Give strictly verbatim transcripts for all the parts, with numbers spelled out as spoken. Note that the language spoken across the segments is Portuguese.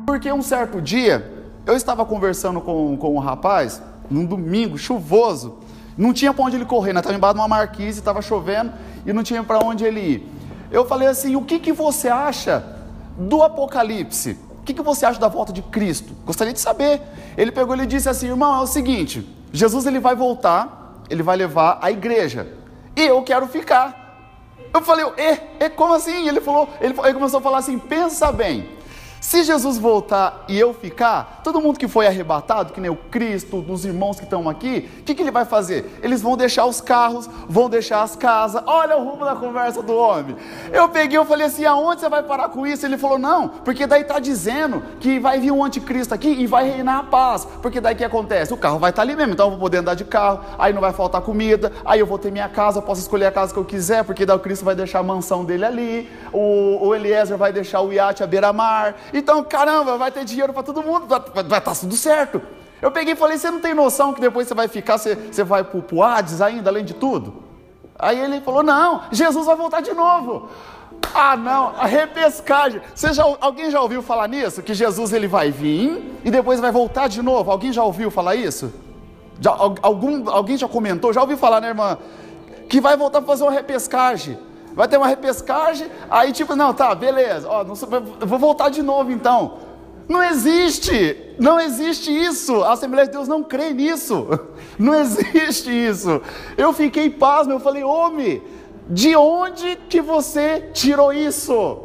Porque um certo dia, eu estava conversando com, com um rapaz, num domingo chuvoso, não tinha para onde ele correr, né? Estava embaixo de uma marquise, estava chovendo e não tinha para onde ele ir. Eu falei assim, o que, que você acha do Apocalipse? O que, que você acha da volta de Cristo? Gostaria de saber. Ele pegou e disse assim, irmão, é o seguinte, Jesus ele vai voltar, ele vai levar a igreja, e eu quero ficar. Eu falei, e, e como assim? Ele falou, ele, ele começou a falar assim, pensa bem, se Jesus voltar e eu ficar, todo mundo que foi arrebatado, que nem o Cristo, os irmãos que estão aqui, o que, que ele vai fazer? Eles vão deixar os carros, vão deixar as casas, olha o rumo da conversa do homem. Eu peguei, eu falei assim, aonde você vai parar com isso? Ele falou, não, porque daí está dizendo que vai vir um anticristo aqui e vai reinar a paz, porque daí o que acontece? O carro vai estar ali mesmo, então eu vou poder andar de carro, aí não vai faltar comida, aí eu vou ter minha casa, eu posso escolher a casa que eu quiser, porque daí o Cristo vai deixar a mansão dele ali, o, o Eliezer vai deixar o iate à beira-mar. Então, caramba, vai ter dinheiro para todo mundo, vai, vai, vai estar tudo certo. Eu peguei e falei, você não tem noção que depois você vai ficar, você, você vai para o Hades ainda, além de tudo? Aí ele falou, não, Jesus vai voltar de novo. Ah não, a repescagem. Você já, alguém já ouviu falar nisso? Que Jesus ele vai vir e depois vai voltar de novo? Alguém já ouviu falar isso? Já, algum, alguém já comentou? Já ouviu falar, né, irmã? Que vai voltar para fazer uma repescagem. Vai ter uma repescagem, aí tipo, não, tá, beleza, ó, não, eu vou voltar de novo então. Não existe, não existe isso, a Assembleia de Deus não crê nisso, não existe isso. Eu fiquei pasmo, eu falei, homem, de onde que você tirou isso?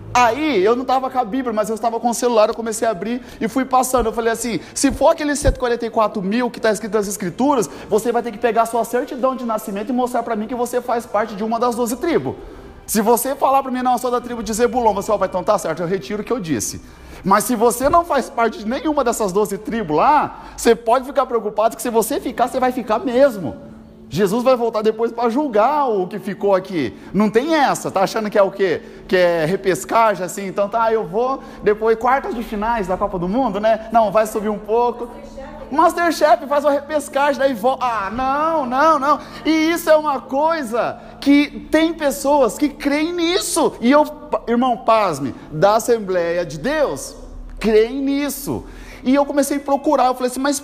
Aí, eu não estava com a Bíblia, mas eu estava com o celular, eu comecei a abrir e fui passando, eu falei assim, se for aqueles cento e quarenta e quatro mil que está escrito nas Escrituras, você vai ter que pegar a sua certidão de nascimento e mostrar para mim que você faz parte de uma das doze tribos. Se você falar para mim, não, eu sou da tribo de Zebulon, você vai, então tá certo, eu retiro o que eu disse. Mas se você não faz parte de nenhuma dessas doze tribos lá, você pode ficar preocupado que se você ficar, você vai ficar mesmo. Jesus vai voltar depois para julgar o que ficou aqui. Não tem essa, tá achando que é o quê? Que é repescagem assim, então tá, eu vou, depois quartas de finais da Copa do Mundo, né? Não, vai subir um pouco. Masterchef faz uma repescagem, daí volta. Ah, não, não, não. E isso é uma coisa que tem pessoas que creem nisso. E eu, irmão, pasme, da Assembleia de Deus, creem nisso. E eu comecei a procurar, eu falei assim, mas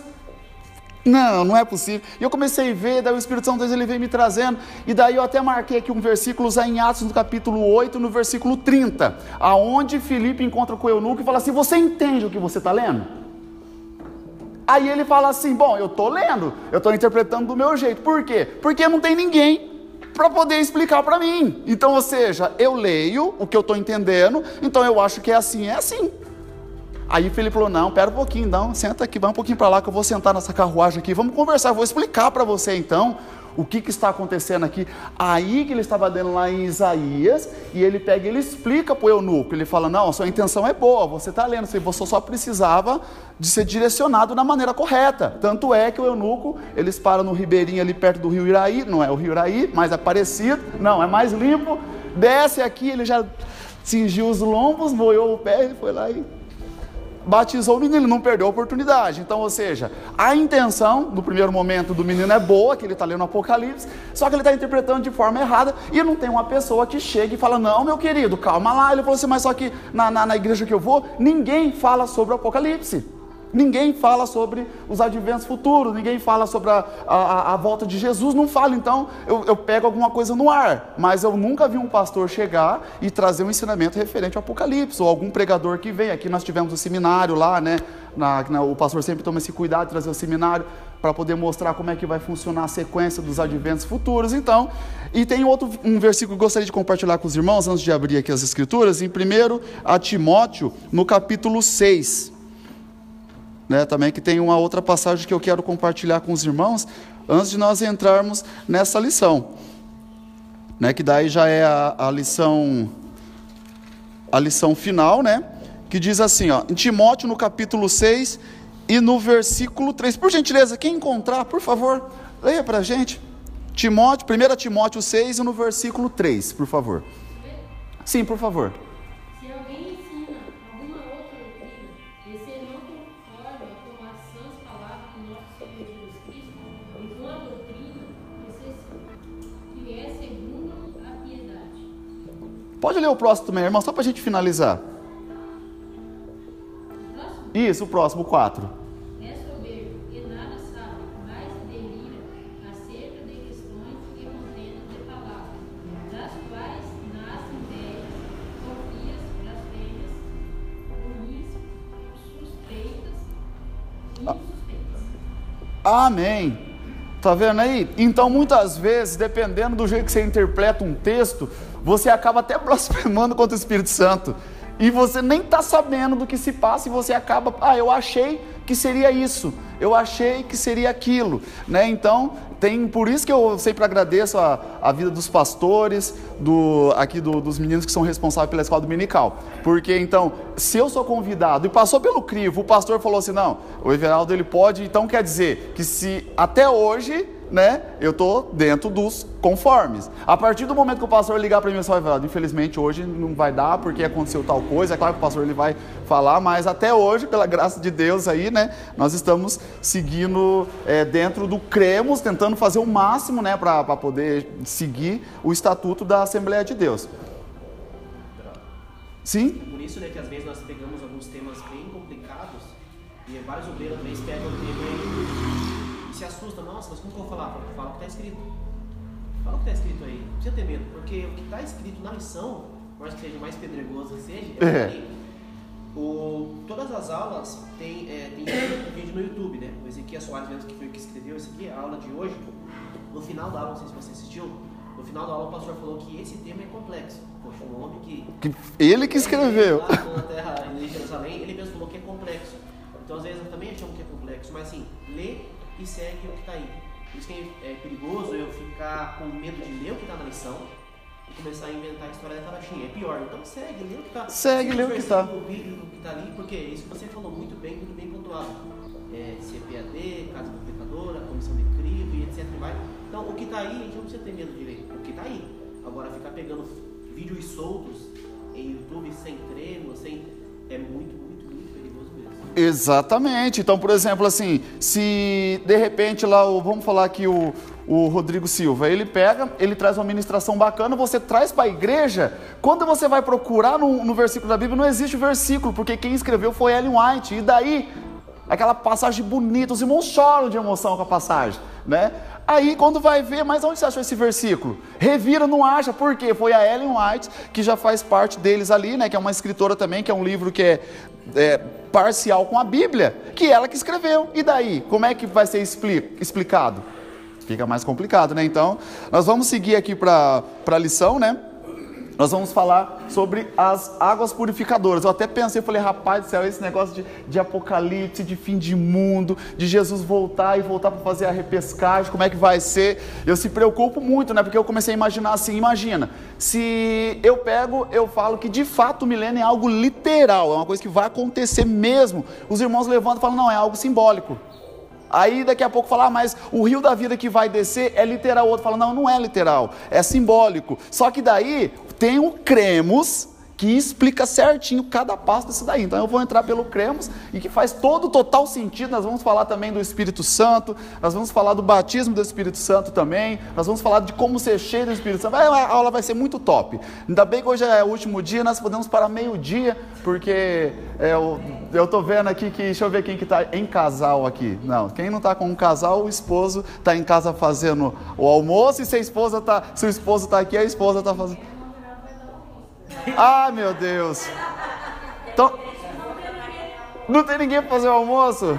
não, não é possível. E eu comecei a ver, daí o Espírito Santo de Deus ele veio me trazendo, e daí eu até marquei aqui um versículo em Atos, no capítulo oito, no versículo trinta, aonde Filipe encontra com o eunuco e fala assim, você entende o que você está lendo? Aí ele fala assim, bom, eu estou lendo, eu estou interpretando do meu jeito. Por quê? Porque não tem ninguém para poder explicar para mim. Então, ou seja, eu leio o que eu estou entendendo, então eu acho que é assim, é assim. Aí Felipe falou, não, pera um pouquinho, não, senta aqui, vai um pouquinho para lá que eu vou sentar nessa carruagem aqui, vamos conversar, eu vou explicar para você então o que, que está acontecendo aqui. Aí que ele estava dando lá em Isaías, e ele pega e ele explica para o eunuco, ele fala, não, a sua intenção é boa, você está lendo, você só precisava de ser direcionado da maneira correta. Tanto é que o eunuco, eles param no ribeirinho ali perto do rio Iraí, não é o rio Iraí, mas é parecido, não, é mais limpo, desce aqui, ele já cingiu os lombos, molhou o pé, ele foi lá e batizou o menino, ele não perdeu a oportunidade. Então, ou seja, a intenção no primeiro momento do menino é boa, que ele está lendo o Apocalipse, só que ele está interpretando de forma errada, e não tem uma pessoa que chega e fala, não, meu querido, calma lá. Ele falou assim, mas só que na, na, na igreja que eu vou, ninguém fala sobre o Apocalipse, ninguém fala sobre os adventos futuros, ninguém fala sobre a, a, a volta de Jesus, não fala. Então eu, eu pego alguma coisa no ar, mas eu nunca vi um pastor chegar e trazer um ensinamento referente ao Apocalipse, ou algum pregador que vem. Aqui nós tivemos o seminário lá, né, na, na, o pastor sempre toma esse cuidado de trazer o seminário para poder mostrar como é que vai funcionar a sequência dos adventos futuros. Então, e tem outro um versículo que eu gostaria de compartilhar com os irmãos antes de abrir aqui as escrituras, em primeiro Timóteo, no capítulo seis. Né, também que tem uma outra passagem que eu quero compartilhar com os irmãos antes de nós entrarmos nessa lição, né, que daí já é a, a lição a lição final, né, que diz assim, ó, em Timóteo no capítulo seis e no versículo três, por gentileza, quem encontrar, por favor, leia para a gente, Timóteo, primeiro Timóteo seis e no versículo três, por favor. Sim, por favor. Pode ler o próximo também, irmão, só para a gente finalizar. Isso, o próximo, quatro. É soberbo e nada sabe, mas delira acerca de questões e contendas de palavras, das quais nascem ideias, porfias, blasfêmias, ruins, suspeitas e insuspeitas. Amém. Tá vendo aí? Então, muitas vezes, dependendo do jeito que você interpreta um texto, você acaba até blasfemando contra o Espírito Santo. E você nem está sabendo do que se passa e você acaba, ah, eu achei que seria isso, eu achei que seria aquilo, né? Então, tem, por isso que eu sempre agradeço a, a vida dos pastores, do, aqui do, dos meninos que são responsáveis pela escola dominical. Porque, então, se eu sou convidado e passou pelo crivo, o pastor falou assim, não, o Everaldo ele pode, então quer dizer que se até hoje, né, eu estou dentro dos conformes. A partir do momento que o pastor ligar para mim e falar, infelizmente hoje não vai dar porque aconteceu tal coisa, é claro que o pastor ele vai falar, mas até hoje, pela graça de Deus aí, né, nós estamos seguindo é, dentro do cremos, tentando fazer o máximo, né, para poder seguir o estatuto da Assembleia de Deus. Sim? Por isso, né, que às vezes nós pegamos alguns temas bem complicados e vários obreiros às vezes pegam o tema e, e se assustam. Nossa, mas como que eu vou falar? Fala o que está escrito. Fala o que está escrito aí. Não precisa ter medo, porque o que está escrito na lição, por mais que seja mais pedregoso que seja, é que o, todas as aulas tem, é, tem um vídeo no YouTube, né? O Ezequiel Soares mesmo, que foi o que escreveu isso aqui, a aula de hoje. No final da aula, não sei se você assistiu, no final da aula o pastor falou que esse tema é complexo. Poxa, um homem que... que ele que escreveu. Lá na terra de Jerusalém, ele mesmo falou que é complexo. Então, às vezes, eu também achamos que é complexo, mas assim, lê e segue o que está aí. Por isso que é perigoso eu ficar com medo de ler o que está na lição e começar a inventar a história da carochinha. É pior. Então, segue, lê o que está. Segue, lê o que está. O vídeo que está ali, porque isso que você falou muito bem, muito bem pontuado. É, C P A D, Casa Pecadora, Comissão de Crivo e etc. Vai. Então, o que está aí, a gente não precisa ter medo de ler. O que está aí. Agora, ficar pegando vídeos soltos em YouTube sem treino, sem... é muito, muito, muito perigoso mesmo. Exatamente. Então, por exemplo, assim, se de repente lá, o, vamos falar aqui o, o Rodrigo Silva, ele pega, ele traz uma ministração bacana, você traz para a igreja, quando você vai procurar no, no versículo da Bíblia, não existe o versículo, porque quem escreveu foi Ellen White, e daí, aquela passagem bonita, os irmãos choram de emoção com a passagem, né? Aí, quando vai ver, mas onde você achou esse versículo? Revira, não acha, por quê? Foi a Ellen White, que já faz parte deles ali, né? Que é uma escritora também, que é um livro que é, é parcial com a Bíblia, que ela que escreveu. E daí, como é que vai ser explicado? Fica mais complicado, né? Então, nós vamos seguir aqui para a lição, né? Nós vamos falar sobre as águas purificadoras. Eu até pensei, falei, rapaz do céu, esse negócio de, de apocalipse, de fim de mundo, de Jesus voltar e voltar para fazer a repescagem, como é que vai ser? Eu se preocupo muito, né? Porque eu comecei a imaginar assim, imagina, se eu pego, eu falo que de fato o milênio é algo literal, é uma coisa que vai acontecer mesmo. Os irmãos levantam e falam, não, é algo simbólico. Aí daqui a pouco falar, ah, mas o rio da vida que vai descer é literal. O outro fala, não, não é literal, é simbólico. Só que daí tem o cremos que explica certinho cada passo disso daí. Então eu vou entrar pelo cremos e que faz todo o total sentido. Nós vamos falar também do Espírito Santo, nós vamos falar do batismo do Espírito Santo também, nós vamos falar de como ser cheio do Espírito Santo. A aula vai ser muito top. Ainda bem que hoje é o último dia, nós podemos parar meio-dia, porque é, eu, eu tô vendo aqui que, deixa eu ver quem que tá em casal aqui. Não, quem não tá com um casal, o esposo tá em casa fazendo o almoço, e se a esposa tá, se o esposo tá aqui, a esposa tá fazendo... Ah, meu Deus. Então, não tem ninguém para fazer o almoço?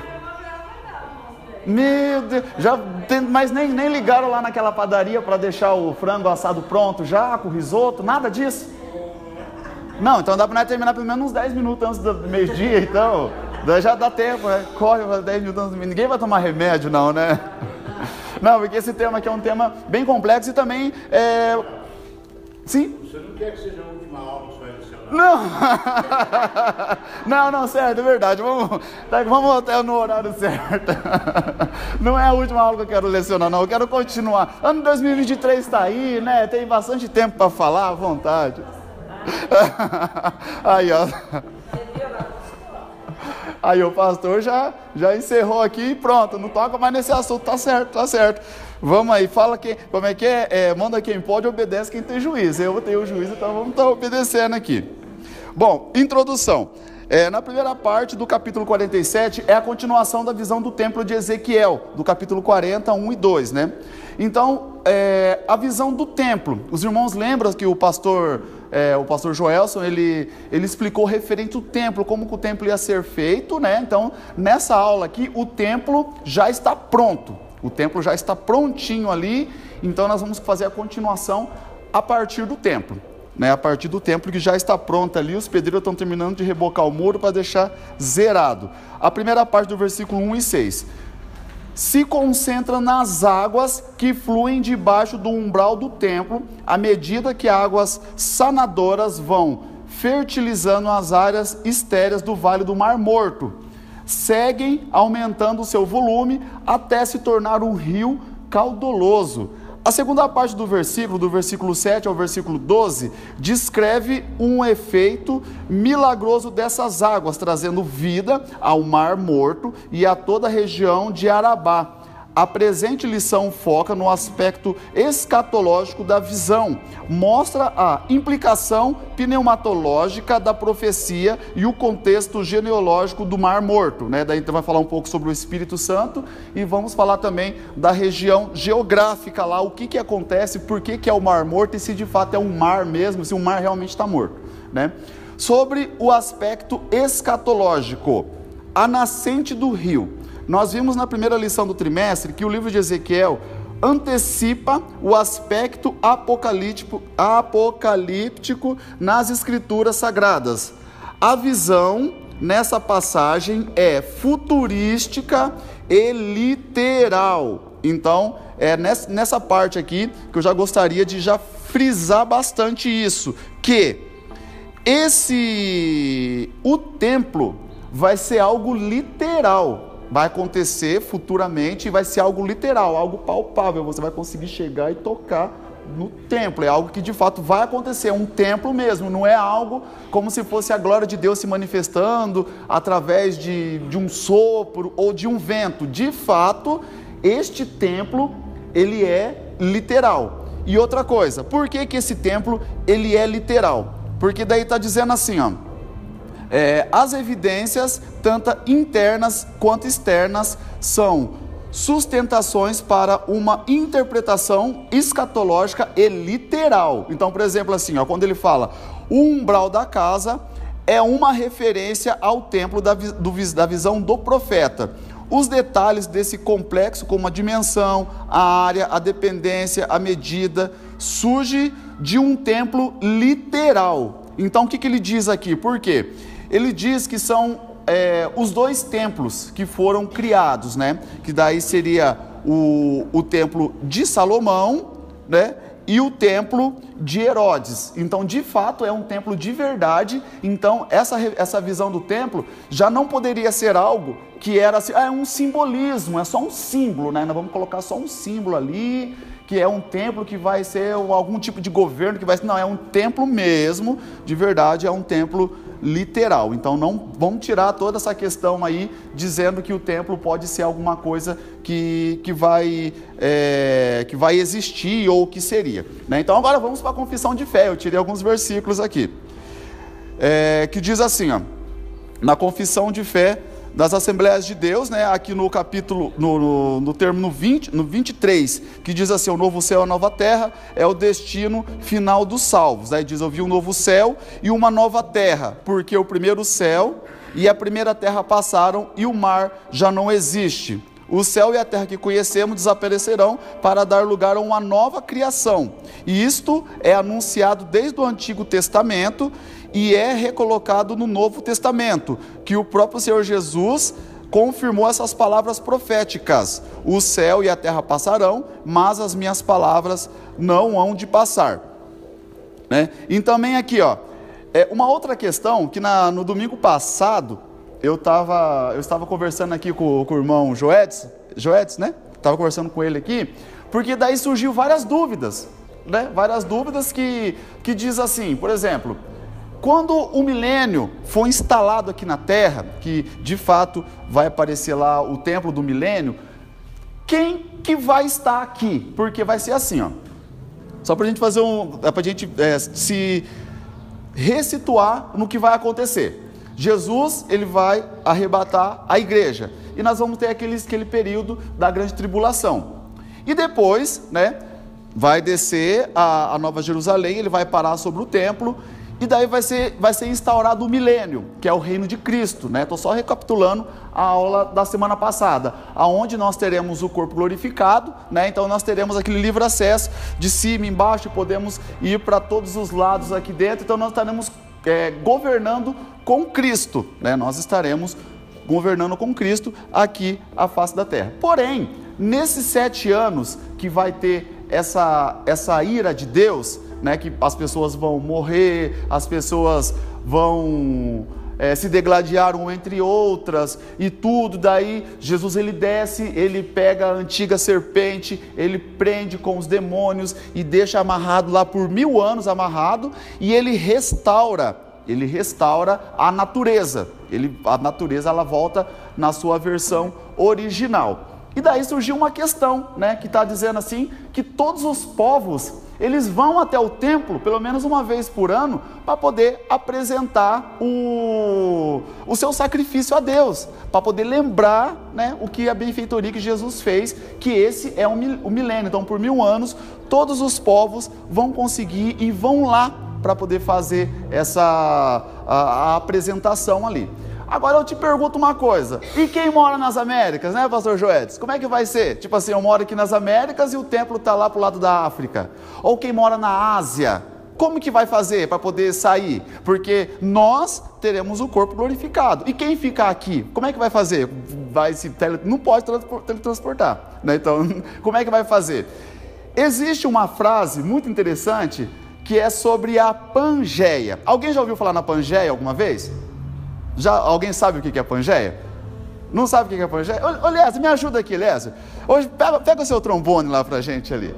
Meu Deus. Já tem, mas nem, nem ligaram lá naquela padaria para deixar o frango assado pronto já, com risoto, nada disso? Não, então dá para nós terminar pelo menos uns dez minutos antes do meio-dia, então. Já dá tempo, né? Corre para dez minutos antes do meio-dia. Ninguém vai tomar remédio, não, né? Não, porque esse tema aqui é um tema bem complexo e também é... Sim? Você não quer que seja a última aula que você vai lecionar? Não! Não, não, certo, é verdade. Vamos, tá, vamos até no horário certo. Não é a última aula que eu quero lecionar, não. Eu quero continuar. Ano dois mil e vinte e três está aí, né? Tem bastante tempo para falar, à vontade. Aí, ó. Aí o pastor já, já encerrou aqui e pronto, não toca mais nesse assunto, tá certo, tá certo. Vamos aí, fala que, como é que é, é, manda quem pode, obedece quem tem juízo. Eu tenho juízo, então vamos estar obedecendo aqui. Bom, introdução. É, na primeira parte do capítulo quarenta e sete é a continuação da visão do templo de Ezequiel, do capítulo quarenta, um e dois, né? Então, é, a visão do templo, os irmãos lembram que o pastor, é, o pastor Joelson, ele, ele explicou referente ao templo, como que o templo ia ser feito, né? Então, nessa aula aqui, o templo já está pronto, o templo já está prontinho ali, então nós vamos fazer a continuação a partir do templo. Né, a partir do templo que já está pronto ali, os pedreiros estão terminando de rebocar o muro para deixar zerado. A primeira parte do versículo um e seis. Se concentra nas águas que fluem debaixo do umbral do templo, à medida que águas sanadoras vão fertilizando as áreas estéreis do Vale do Mar Morto. Seguem aumentando o seu volume até se tornar um rio caudaloso. A segunda parte do versículo, do versículo sete ao versículo doze, descreve um efeito milagroso dessas águas, trazendo vida ao Mar Morto e a toda a região de Arabá. A presente lição foca no aspecto escatológico da visão, mostra a implicação pneumatológica da profecia e o contexto genealógico do Mar Morto, né? Daí então vai falar um pouco sobre o Espírito Santo e vamos falar também da região geográfica lá, o que que acontece, por que que é o Mar Morto e se de fato é um mar mesmo, se o mar realmente está morto, né? Sobre o aspecto escatológico, a nascente do rio. Nós vimos na primeira lição do trimestre que o livro de Ezequiel antecipa o aspecto apocalíptico, apocalíptico nas escrituras sagradas. A visão nessa passagem é futurística e literal. Então, é nessa, nessa parte aqui que eu já gostaria de já frisar bastante isso, que esse, o templo vai ser algo literal. Vai acontecer futuramente e vai ser algo literal, algo palpável. Você vai conseguir chegar e tocar no templo. É algo que de fato vai acontecer, é um templo mesmo. Não é algo como se fosse a glória de Deus se manifestando através de, de um sopro ou de um vento. De fato, este templo, ele é literal. E outra coisa, por que que esse templo, ele é literal? Porque daí está dizendo assim, ó. É, as evidências, tanto internas quanto externas, são sustentações para uma interpretação escatológica e literal. Então, por exemplo, assim, ó, quando ele fala o umbral da casa, é uma referência ao templo da, do, da visão do profeta. Os detalhes desse complexo, como a dimensão, a área, a dependência, a medida, surge de um templo literal. Então, o que, que ele diz aqui? Por quê? Ele diz que são é, os dois templos que foram criados, né? Que daí seria o, o templo de Salomão, né? E o templo de Herodes. Então, de fato, é um templo de verdade. Então, essa, essa visão do templo já não poderia ser algo que era assim, ah, é um simbolismo, é só um símbolo, né? Nós vamos colocar só um símbolo ali, que é um templo que vai ser algum tipo de governo que vai ser, não, é um templo mesmo, de verdade, é um templo literal. Então não vamos tirar toda essa questão aí dizendo que o templo pode ser alguma coisa que, que, vai, é, que vai existir ou que seria, né? Então agora vamos para a confissão de fé. Eu tirei alguns versículos aqui, é, que diz assim, ó, na confissão de fé das Assembleias de Deus, né, aqui no capítulo, no, no, no termo no, vinte, no vinte e três, que diz assim, o novo céu e a nova terra é o destino final dos salvos. Aí diz, eu vi um novo céu e uma nova terra, porque o primeiro céu e a primeira terra passaram e o mar já não existe. O céu e a terra que conhecemos desaparecerão para dar lugar a uma nova criação. E isto é anunciado desde o Antigo Testamento e é recolocado no Novo Testamento, que o próprio Senhor Jesus confirmou essas palavras proféticas. O céu e a terra passarão, mas as minhas palavras não hão de passar. Né? E também aqui, ó, é uma outra questão que na, no domingo passado, eu, tava, eu estava conversando aqui com, com o irmão Joedes, Joedes, né? Estava conversando com ele aqui, porque daí surgiu várias dúvidas, né? Várias dúvidas que, que diz assim, por exemplo, quando o milênio for instalado aqui na Terra, que de fato vai aparecer lá o templo do milênio, quem que vai estar aqui? Porque vai ser assim, ó. Só para a gente fazer um, é para a gente é, se ressituar no que vai acontecer. Jesus, ele vai arrebatar a igreja. E nós vamos ter aquele, aquele período da grande tribulação. E depois, né, vai descer a, a Nova Jerusalém, ele vai parar sobre o templo, e daí vai ser, vai ser instaurado o milênio, que é o reino de Cristo, né? Estou só recapitulando a aula da semana passada, aonde nós teremos o corpo glorificado, né? Então nós teremos aquele livre acesso de cima, embaixo, podemos ir para todos os lados aqui dentro, então nós estaremos é, governando com Cristo, né? Nós estaremos governando com Cristo aqui a face da terra. Porém, nesses sete anos que vai ter essa, essa ira de Deus, né, que as pessoas vão morrer, as pessoas vão é, se degladiar um entre outras e tudo, daí Jesus ele desce, ele pega a antiga serpente, ele prende com os demônios e deixa amarrado lá por mil anos amarrado, e ele restaura, ele restaura a natureza, ele, a natureza ela volta na sua versão original. E daí surgiu uma questão, né, que está dizendo assim, que todos os povos, eles vão até o templo, pelo menos uma vez por ano, para poder apresentar o, o seu sacrifício a Deus, para poder lembrar, né, o que a benfeitoria que Jesus fez, que esse é o milênio. Então, por mil anos, todos os povos vão conseguir e vão lá para poder fazer essa a, a apresentação ali. Agora eu te pergunto uma coisa, e quem mora nas Américas, né, pastor Joedes? Como é que vai ser? Tipo assim, eu moro aqui nas Américas e o templo está lá pro lado da África. Ou quem mora na Ásia, como que vai fazer para poder sair? Porque nós teremos o corpo glorificado. E quem fica aqui, como é que vai fazer? Vai se tele... Não pode teletransportar, né? Então, como é que vai fazer? Existe uma frase muito interessante que é sobre a Pangeia. Alguém já ouviu falar na Pangeia alguma vez? Já, alguém sabe o que é Pangeia? Não sabe o que é Pangeia? Ô, ô Lézer, me ajuda aqui, Lézer. Hoje, pega, pega o seu trombone lá pra gente ali.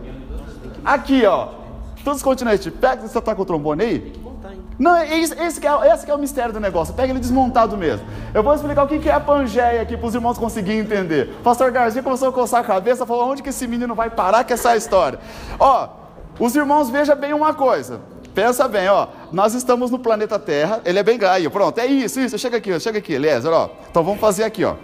Aqui, ó. Todos os continentes. Pega, você tá com o trombone aí? Não, esse, esse, que é, esse que é o mistério do negócio. Pega ele desmontado mesmo. Eu vou explicar o que é a Pangeia aqui para os irmãos conseguirem entender. O pastor Garcia começou a coçar a cabeça, falou, onde que esse menino vai parar com essa história? Ó, os irmãos vejam bem uma coisa. Pensa bem, ó, nós estamos no planeta Terra, ele é bem grande, pronto, é isso, isso, chega aqui, chega aqui, Lézer, ó, então vamos fazer aqui, ó,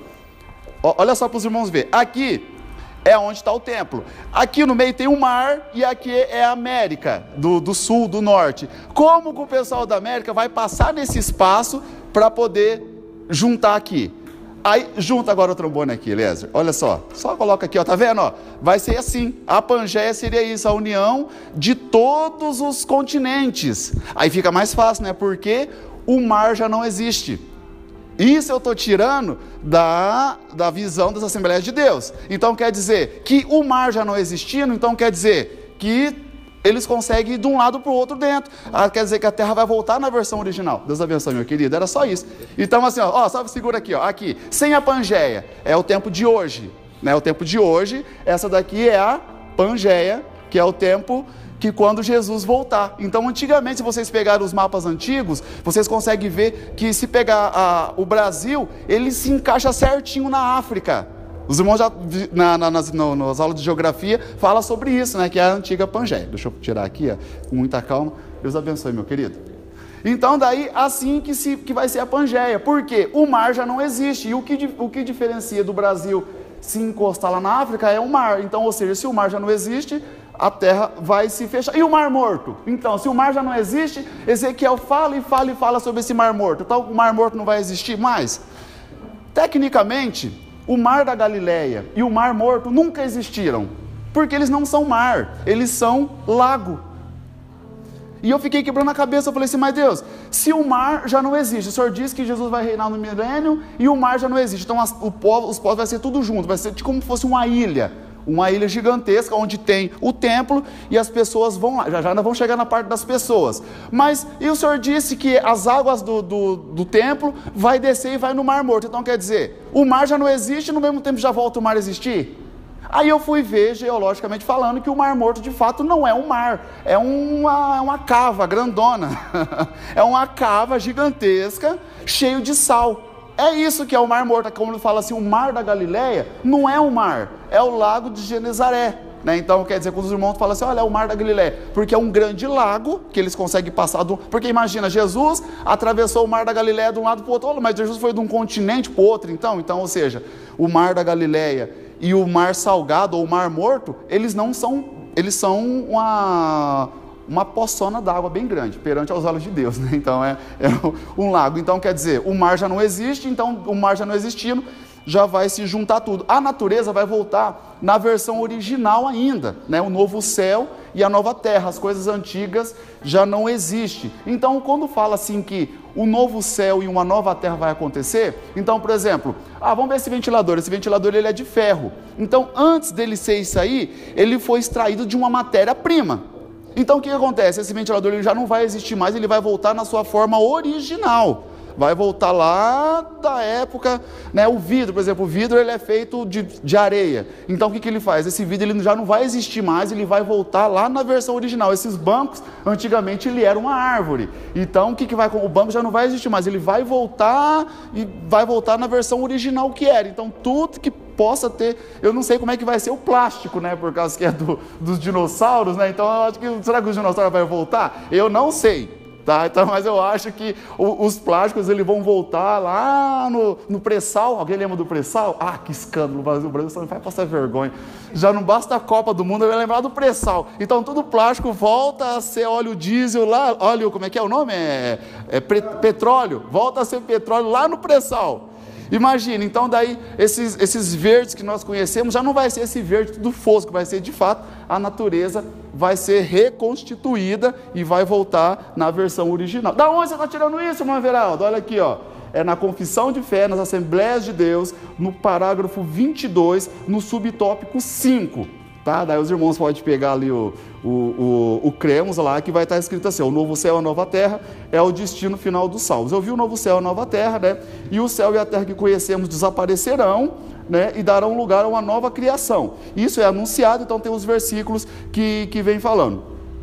ó olha só para os irmãos verem, aqui é onde está o templo, aqui no meio tem o mar, e aqui é a América, do, do sul, do norte. Como que o pessoal da América vai passar nesse espaço para poder juntar aqui? Aí, junta agora o trombone aqui, Lézer, olha só, só coloca aqui, ó, tá vendo, ó, vai ser assim, a Pangeia seria isso, a união de todos os continentes, aí fica mais fácil, né, porque o mar já não existe, isso eu estou tirando da, da visão das Assembleias de Deus, então quer dizer que o mar já não existindo, então quer dizer que eles conseguem ir de um lado para o outro dentro. Ah, quer dizer que a Terra vai voltar na versão original. Deus abençoe, meu querido. Era só isso. Então, assim, ó, ó só segura aqui, ó. Aqui, sem a Pangeia, é o tempo de hoje. Né? O tempo de hoje, essa daqui é a Pangeia, que é o tempo que quando Jesus voltar. Então, antigamente, se vocês pegarem os mapas antigos, vocês conseguem ver que se pegar a, o Brasil, ele se encaixa certinho na África. Os irmãos já, na, na, nas, no, nas aulas de geografia, fala sobre isso, né? Que é a antiga Pangeia. Deixa eu tirar aqui, ó, com muita calma. Deus abençoe, meu querido. Então, daí, assim que, se, que vai ser a Pangeia. Por quê? O mar já não existe. E o que, o que diferencia do Brasil se encostar lá na África é o mar. Então, ou seja, se o mar já não existe, a terra vai se fechar. E o mar morto? Então, se o mar já não existe, Ezequiel fala e fala e fala sobre esse mar morto. Então, o mar morto não vai existir mais? Tecnicamente, o mar da Galileia e o mar morto nunca existiram, porque eles não são mar, eles são lago. E eu fiquei quebrando a cabeça, eu falei assim, mas Deus, se o mar já não existe, o Senhor diz que Jesus vai reinar no milênio e o mar já não existe, então as, o povo, os povos vai ser tudo junto, vai ser como se fosse uma ilha, uma ilha gigantesca, onde tem o templo e as pessoas vão lá, já já ainda vão chegar na parte das pessoas, mas, e o Senhor disse que as águas do, do, do templo vai descer e vai no mar morto, então quer dizer, o mar já não existe e no mesmo tempo já volta o mar a existir? Aí eu fui ver, geologicamente falando, que o mar morto de fato não é um mar, é uma, uma cava grandona, é uma cava gigantesca, cheio de sal. É isso que é o mar morto, como ele fala assim, o mar da Galileia não é um mar, é o lago de Genezaré. né? Então, quer dizer, quando os irmãos falam assim, olha, é o Mar da Galileia, porque é um grande lago que eles conseguem passar, do... porque imagina, Jesus atravessou o Mar da Galileia de um lado para o outro, mas Jesus foi de um continente para o outro, então, então, ou seja, o Mar da Galileia e o Mar Salgado, ou o Mar Morto, eles não são, eles são uma... uma poçona d'água bem grande, perante aos olhos de Deus, né? Então é, é um lago. Então quer dizer, o mar já não existe, então o mar já não existindo, já vai se juntar tudo. A natureza vai voltar na versão original ainda, né? O novo céu e a nova terra, as coisas antigas já não existem. Então quando fala assim que o novo céu e uma nova terra vai acontecer, então por exemplo, ah, vamos ver esse ventilador, esse ventilador ele é de ferro, então antes dele ser isso aí, ele foi extraído de uma matéria-prima. Então o que acontece? Esse ventilador ele já não vai existir mais, ele vai voltar na sua forma original. Vai voltar lá da época, né? O vidro, por exemplo, o vidro ele é feito de, de areia. Então o que, que ele faz? Esse vidro ele já não vai existir mais, ele vai voltar lá na versão original. Esses bancos, antigamente ele era uma árvore. Então o que, que vai com o banco já não vai existir mais, ele vai voltar e vai voltar na versão original que era. Então tudo que possa ter, eu não sei como é que vai ser o plástico, né? Por causa que é do, dos dinossauros, né? Então eu acho que será que os dinossauros vão voltar? Eu não sei. Tá, então, mas eu acho que o, os plásticos eles vão voltar lá no, no pré-sal. Alguém lembra do pré-sal? Ah, que escândalo, o Brasil, o Brasil só não vai passar vergonha. Já não basta a Copa do Mundo, vai lembrar do pré-sal. Então tudo plástico volta a ser óleo diesel lá, óleo, como é que é o nome? É, é pre, petróleo, volta a ser petróleo lá no pré-sal. Imagina, então daí esses, esses verdes que nós conhecemos já não vai ser esse verde tudo fosco, vai ser de fato a natureza vai ser reconstituída e vai voltar na versão original. Da onde você está tirando isso, irmão Everaldo? Olha aqui, ó. É na Confissão de Fé, nas Assembleias de Deus, no parágrafo vinte e dois, no subtópico cinco. Tá? Daí os irmãos podem pegar ali o, o, o, o cremos lá, que vai estar escrito assim, o novo céu e a nova terra é o destino final dos salvos. Eu vi o novo céu e a nova terra, né? E o céu e a terra que conhecemos desaparecerão, né? E darão lugar a uma nova criação. Isso é anunciado, então tem os versículos que, que vem falando.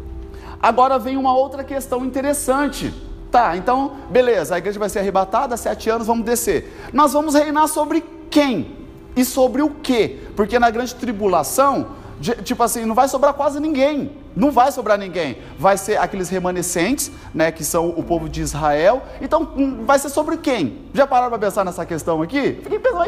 Agora vem uma outra questão interessante. Tá, então, beleza, a igreja vai ser arrebatada, sete anos, vamos descer. Nós vamos reinar sobre quem? E sobre o quê? Porque na grande tribulação, tipo assim, não vai sobrar quase ninguém, não vai sobrar ninguém, vai ser aqueles remanescentes, né, que são o povo de Israel, então vai ser sobre quem? Já pararam para pensar nessa questão aqui? Fiquei pensando,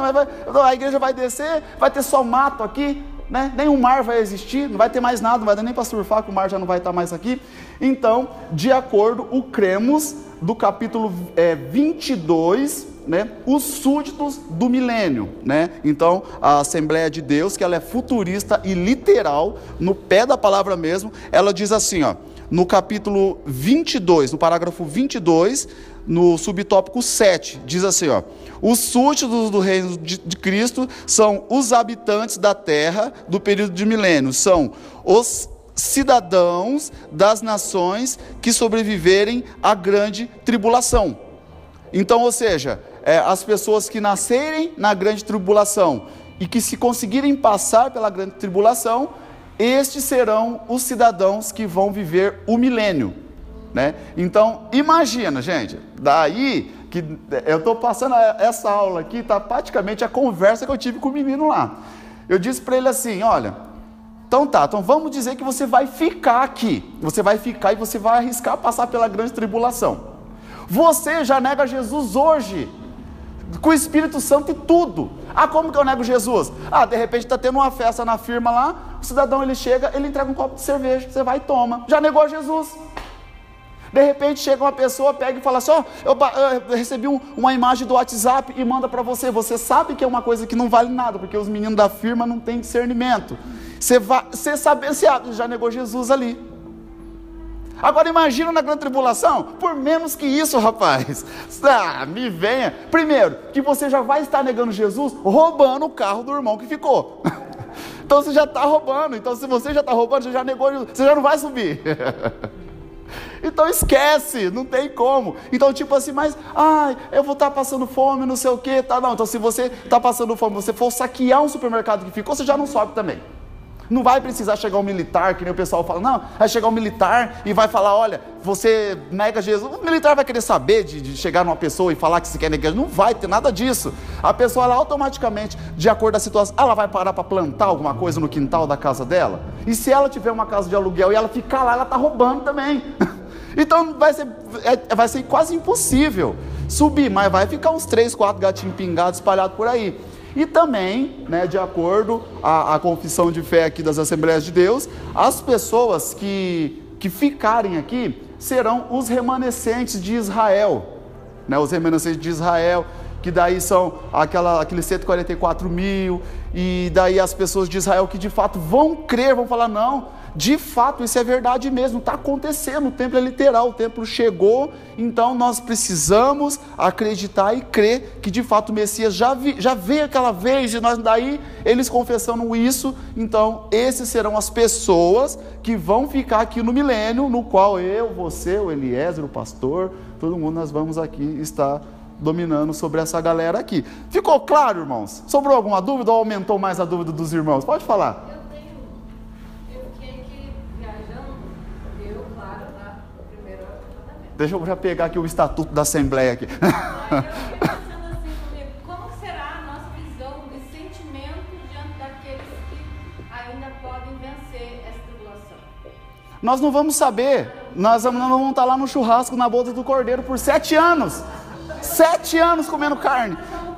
a igreja vai descer, vai ter só mato aqui, né? Nem o mar vai existir, não vai ter mais nada, não vai dar nem para surfar, que o mar já não vai estar mais aqui. Então, de acordo, o cremos do capítulo é, vinte e dois, né, os súditos do milênio, né? Então a Assembleia de Deus, que ela é futurista e literal, no pé da palavra mesmo, ela diz assim, ó, no capítulo vinte e dois, no parágrafo vinte e dois, no subtópico sete, diz assim, ó, os súditos do reino de, de Cristo são os habitantes da terra do período de milênio, são os cidadãos das nações que sobreviverem à grande tribulação. Então, ou seja, é, as pessoas que nascerem na grande tribulação e que se conseguirem passar pela grande tribulação, estes serão os cidadãos que vão viver o milênio, né? Então, imagina, gente, daí que eu estou passando essa aula aqui, está praticamente a conversa que eu tive com o menino lá. Eu disse para ele assim, olha, então tá, então vamos dizer que você vai ficar aqui, você vai ficar e você vai arriscar passar pela grande tribulação. Você já nega Jesus hoje, com o Espírito Santo e tudo. Ah, como que eu nego Jesus? Ah, de repente está tendo uma festa na firma lá, o cidadão ele chega, ele entrega um copo de cerveja, você vai e toma. Já negou Jesus. De repente chega uma pessoa, pega e fala assim, ó, oh, eu, eu recebi um, uma imagem do WhatsApp e manda para você. Você sabe que é uma coisa que não vale nada, porque os meninos da firma não têm discernimento. Você, vai, você sabe, você já negou Jesus ali. Agora imagina na grande tribulação, por menos que isso, rapaz, ah, me venha, primeiro, que você já vai estar negando Jesus, roubando o carro do irmão que ficou, então você já está roubando, então se você já está roubando, você já negou Jesus, você já não vai subir, então esquece, não tem como, então tipo assim, mas, ai, eu vou estar passando fome, não sei o que, tá, não, então se você está passando fome, você for saquear um supermercado que ficou, você já não sobe também. Não vai precisar chegar um militar, que nem o pessoal fala, não, vai chegar um militar e vai falar, olha, você nega Jesus. O militar vai querer saber de, de chegar numa pessoa e falar que se quer negar. Não vai ter nada disso. A pessoa, ela automaticamente, de acordo com a situação, ela vai parar para plantar alguma coisa no quintal da casa dela. E se ela tiver uma casa de aluguel e ela ficar lá, ela está roubando também. Então vai ser, é, vai ser quase impossível subir, mas vai ficar uns três, quatro gatinhos pingados espalhados por aí. E também, né, de acordo à, à confissão de fé aqui das Assembleias de Deus, as pessoas que, que ficarem aqui serão os remanescentes de Israel, né, os remanescentes de Israel, que daí são aquela, aqueles cento e quarenta e quatro mil, e daí as pessoas de Israel que de fato vão crer, vão falar, não, de fato isso é verdade mesmo, está acontecendo, o templo é literal, o templo chegou, então nós precisamos acreditar e crer que de fato o Messias já, vi, já veio aquela vez, e nós, daí eles confessando isso, então esses serão as pessoas que vão ficar aqui no milênio, no qual eu, você, o Eliezer, o pastor, todo mundo nós vamos aqui estar dominando sobre essa galera aqui. Ficou claro, irmãos? Sobrou alguma dúvida ou aumentou mais a dúvida dos irmãos? Pode falar. Eu tenho, eu fiquei aqui viajando, eu, claro, na primeira tratamento. Deixa eu já pegar aqui o estatuto da Assembleia aqui. Aí eu fiquei pensando assim comigo, como será a nossa visão de sentimento diante daqueles que ainda podem vencer essa tribulação? Nós não vamos saber. Nós vamos, nós vamos estar lá no churrasco na boda do Cordeiro por sete anos. Sete anos comendo carne.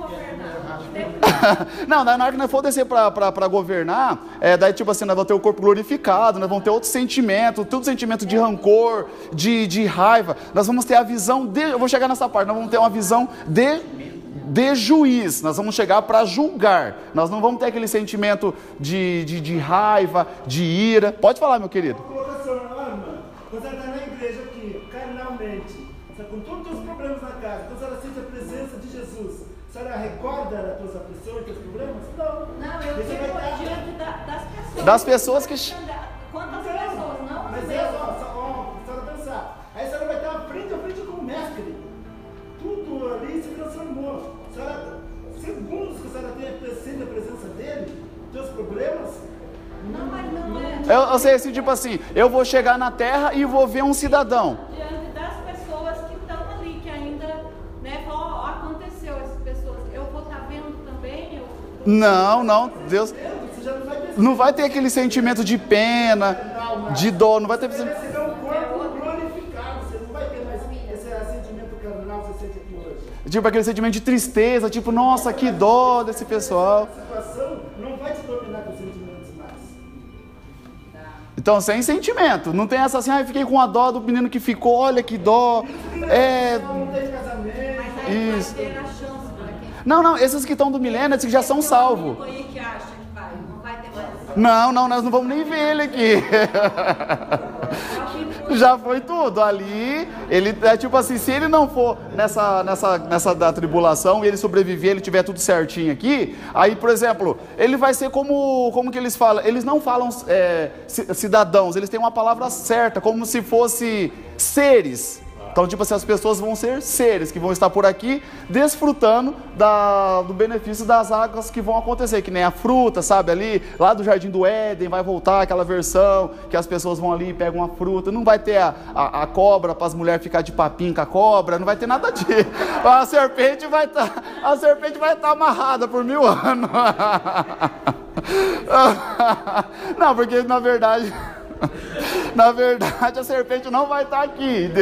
Não, daí na hora que nós for descer para governar, é, daí tipo assim, nós vamos ter o corpo glorificado, nós vamos ter outro sentimento, todo sentimento de rancor, de, de raiva. Nós vamos ter a visão de, eu vou chegar nessa parte, nós vamos ter uma visão de, de juiz, nós vamos chegar para julgar. Nós não vamos ter aquele sentimento de, de, de raiva, de ira. Pode falar, meu querido. Colocação, irmã, você está na igreja aqui, carnalmente, com todos os problemas na casa, então a senhora sente a presença de Jesus. A senhora recorda as tuas aflições, teus problemas? Não. Não, eu Você fico vai estar- diante da- das pessoas. Das pessoas que... Quantas pessoas? Não, Mas os é meus. só, só ó, a senhora pensar. Aí a senhora vai estar frente a frente com o mestre. Tudo ali se transformou. A senhora, segundos que a senhora tem a presença dele, teus problemas. Não, mas não é. Eu, eu sei assim, tipo assim, eu vou chegar na terra e vou ver um cidadão. Diante das pessoas que estão ali, que ainda, né, falam, ó, aconteceu essas pessoas. Eu vou estar vendo também? Eu... Não, não, Deus... Você já não vai ter Não vai ter aquele sentimento de pena, de dor, não vai ter... Você vai receber um corpo glorificado. Você não vai ter mais esse sentimento carnal que você sente aqui hoje. Tipo aquele sentimento de tristeza, tipo, nossa, que dó desse pessoal. A situação não vai te dominar com sentimentos mais. Então, sem sentimento, não tem essa assim, ah, eu fiquei com a dó do menino que ficou, olha que dó. É... Não tem casamento. Mas aí Isso. vai ter a chance para quem Não, não, esses que estão do milênio, esses que já são salvos. ficou aí que acha que vai, não vai ter mais. Não, não, nós não vamos nem ver ele aqui. Já foi tudo. Ali, ele é tipo assim, se ele não for nessa, nessa, nessa da tribulação e ele sobreviver, ele tiver tudo certinho aqui, aí, por exemplo, ele vai ser como, como que eles falam? Eles não falam é, cidadãos, eles têm uma palavra certa, como se fosse seres. Então, tipo assim, as pessoas vão ser seres que vão estar por aqui desfrutando da, do benefício das águas que vão acontecer, que nem a fruta, sabe, ali, lá do Jardim do Éden, vai voltar aquela versão que as pessoas vão ali e pegam uma fruta, não vai ter a, a, a cobra para as mulheres ficar de papinho com a cobra, não vai ter nada disso. A serpente vai estar, a serpente vai estar amarrada por mil anos. Não, porque na verdade... Na verdade, a serpente não vai estar aqui.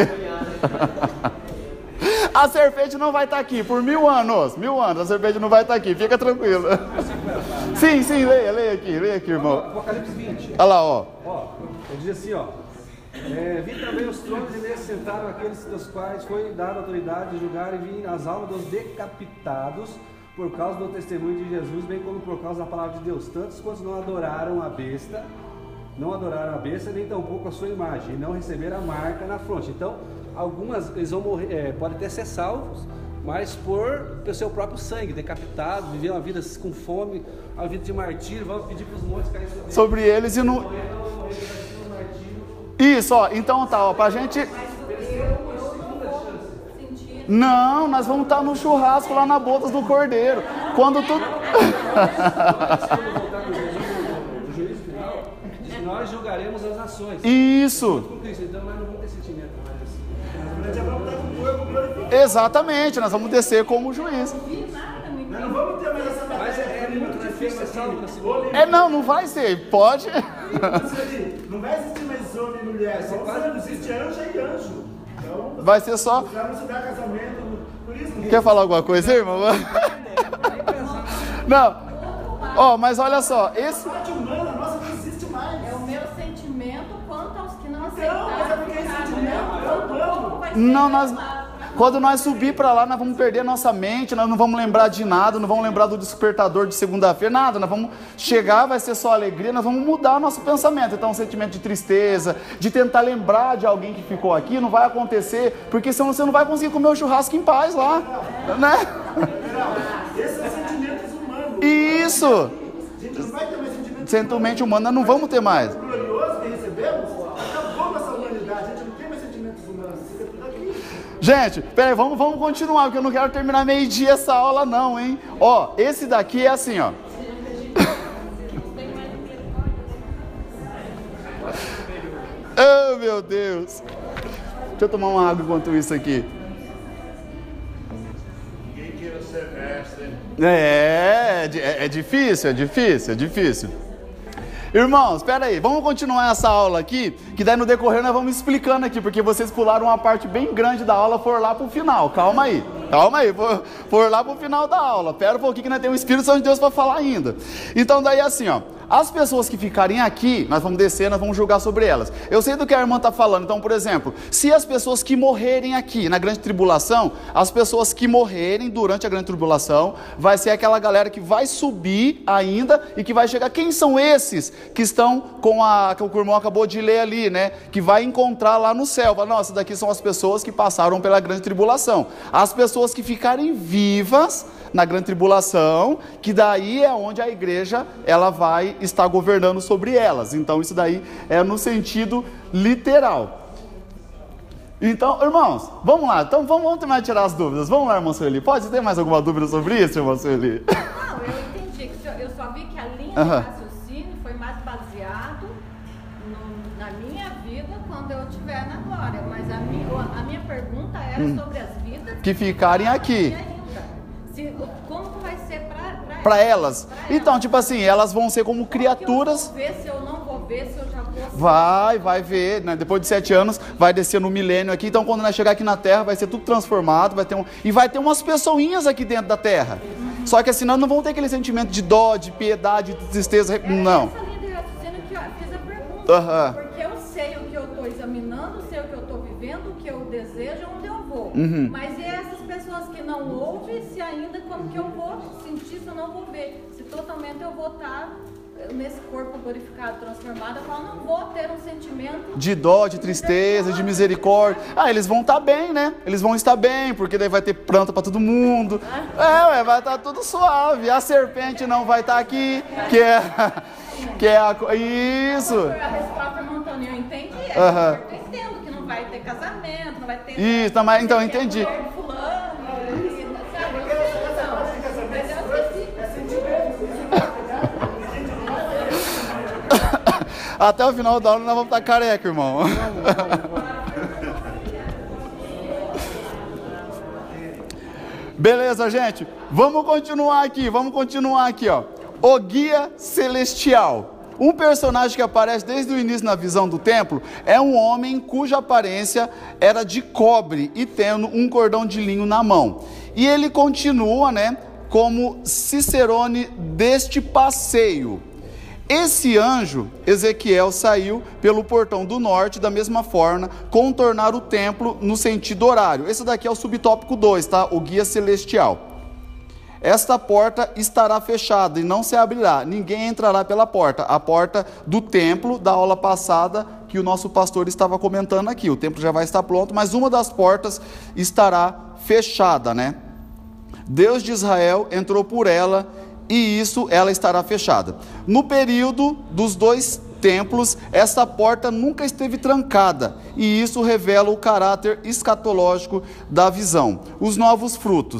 A serpente não vai estar aqui por mil anos. Mil anos, a serpente não vai estar aqui. Fica tranquilo. Sim, sim, leia, leia aqui, leia aqui, irmão. Apocalipse vinte. Olha lá, ó. Ó, ele diz assim, ó. É, vi também os tronos e neles sentaram aqueles dos quais foi dada autoridade de julgar e vi as almas dos decapitados por causa do testemunho de Jesus, bem como por causa da palavra de Deus. Tantos quantos não adoraram a besta, não adoraram a besta, nem tampouco a sua imagem, e não receberam a marca na fronte. Então, algumas, eles vão morrer, é, podem até ser salvos, mas por pelo seu próprio sangue, decapitados, viver uma vida com fome, uma vida de martírio, vamos pedir para os montes caírem sobre, Sobre eles e não... Isso, ó, então tá, ó, pra gente... Não, nós vamos estar no churrasco lá na bodas do Cordeiro. Quando tu... no juízo final, nós julgaremos as nações. Isso. Com Cristo, então nós não vamos ter sentimento mais assim. Nós já vamos estar com o corpo glorificado. Exatamente, nós vamos descer como juiz. Não vi nada, não Nós não vamos ter mais essa Mas matéria. é, é muito difícil ser salvo na segunda. É, não, não vai ser, pode. Não vai existir mais homem e mulher, só quase- não existe anjo e anjo. Então, Vai ser só. já não se dá casamento, por isso que Quer falar alguma coisa, irmão? Não. Ó, mas olha só, esse. a parte humana nossa não existe mais. É o meu sentimento quanto aos que não Não, mas é aceitaram. porque esse ficar, sentimento né? é humano. Como vai ser Não, nós. revelado. Quando nós subir para lá, nós vamos perder nossa mente, nós não vamos lembrar de nada, não vamos lembrar do despertador de segunda-feira, nada. Nós vamos chegar, vai ser só alegria, nós vamos mudar o nosso pensamento. Então, um sentimento de tristeza, de tentar lembrar de alguém que ficou aqui, não vai acontecer, porque senão você não vai conseguir comer o churrasco em paz lá, né? Esses são sentimentos humanos. Isso! A gente não vai ter mais sentimentos Sentimento humano nós não vamos ter mais. gloriosos que recebemos. Acabou nossa humanidade. A gente não tem mais sentimentos humanos. Fica tudo aqui. Gente, peraí, vamos, vamos continuar, porque eu não quero terminar meio-dia essa aula não, hein? Ó, esse daqui é assim, ó. Oh, meu Deus. Deixa eu tomar uma água enquanto isso aqui. Ninguém queira ser mestre. É, é, di- é difícil, é difícil, é difícil. Irmãos, espera aí, vamos continuar essa aula aqui, que daí no decorrer nós vamos explicando aqui, porque vocês pularam uma parte bem grande da aula, foram lá pro final, calma aí, calma aí, for, for lá pro final da aula, pera um pouquinho que nós temos o Espírito Santo de Deus para falar ainda. Então daí assim, ó, as pessoas que ficarem aqui, nós vamos descer, nós vamos julgar sobre elas. Eu sei do que a irmã está falando, então por exemplo, se as pessoas que morrerem aqui na grande tribulação, as pessoas que morrerem durante a grande tribulação, vai ser aquela galera que vai subir ainda e que vai chegar, quem são esses que estão com a, que o irmão acabou de ler ali, né, que vai encontrar lá no céu, fala, nossa, daqui são as pessoas que passaram pela grande tribulação, as pessoas que ficarem vivas na grande tribulação, que daí é onde a igreja ela vai estar governando sobre elas. Então isso daí é no sentido literal. Então, irmãos, vamos lá. Então vamos, vamos terminar de tirar as dúvidas. Vamos lá, irmã Sueli. Pode ter mais alguma dúvida sobre isso, irmã Sueli? Não, eu entendi. Que eu- eu só vi que a linha Aham. de raciocínio foi mais baseado no- na minha vida quando eu estiver na glória. Mas a minha, a minha pergunta era sobre as vidas Que ficarem aqui. ainda. Se, como que vai ser para Para elas. Então, tipo assim, elas vão ser como criaturas. Eu vou ver se eu não vou ver, se eu já vou. Vai, vai ver, né? Depois de sete anos, vai descer no milênio aqui. Então, quando nós chegar aqui na Terra, vai ser tudo transformado, vai ter um... e vai ter umas pessoinhas aqui dentro da Terra. Só que assim, nós não vão ter aquele sentimento de dó, de piedade, de tristeza. É Não. essa linha de raciocínio que eu fiz a pergunta. Aham. Porque eu sei o que eu estou examinando, sei o que eu estou vivendo, o que eu desejo, onde eu vou. Uhum. Mas e essas pessoas que não ouvem, se ainda como que eu vou sentir, se eu não vou ver? Se totalmente eu vou estar nesse corpo glorificado, transformado, eu falo, não vou ter um sentimento De dó, de tristeza, de misericórdia. Ah, eles vão estar bem, né? Eles vão estar bem, porque daí vai ter planta para todo mundo. É, ué, vai estar tudo suave. A serpente não vai estar aqui, que é, que é a, co- isso. A resposta Antônio, eu entendi. É, Aham. Eu entendo que não vai ter casamento, não vai ter. Isso, tá, mas- então, Você quer entendi. mulher de fulano, e- sabe? Eu sei, não. Mas eu esqueci. É sentimento. Isso vai pegar. Até o final da aula nós vamos estar careca, irmão. Beleza, gente? Vamos continuar aqui, vamos continuar aqui, ó. O Guia Celestial. Um personagem que aparece desde o início na visão do templo é um homem cuja aparência era de cobre e tendo um cordão de linho na mão. E ele continua, né, como cicerone deste passeio. Esse anjo, Ezequiel, saiu pelo portão do norte, da mesma forma, contornar o templo no sentido horário. Esse daqui é o subtópico dois, tá? O guia celestial. Esta porta estará fechada e não se abrirá. Ninguém entrará pela porta. A porta do templo, da aula passada, que o nosso pastor estava comentando aqui. O templo já vai estar pronto, mas uma das portas estará fechada, né? Deus de Israel entrou por ela e isso ela estará fechada. No período dos dois templos, essa porta nunca esteve trancada, e isso revela o caráter escatológico da visão. Os novos frutos.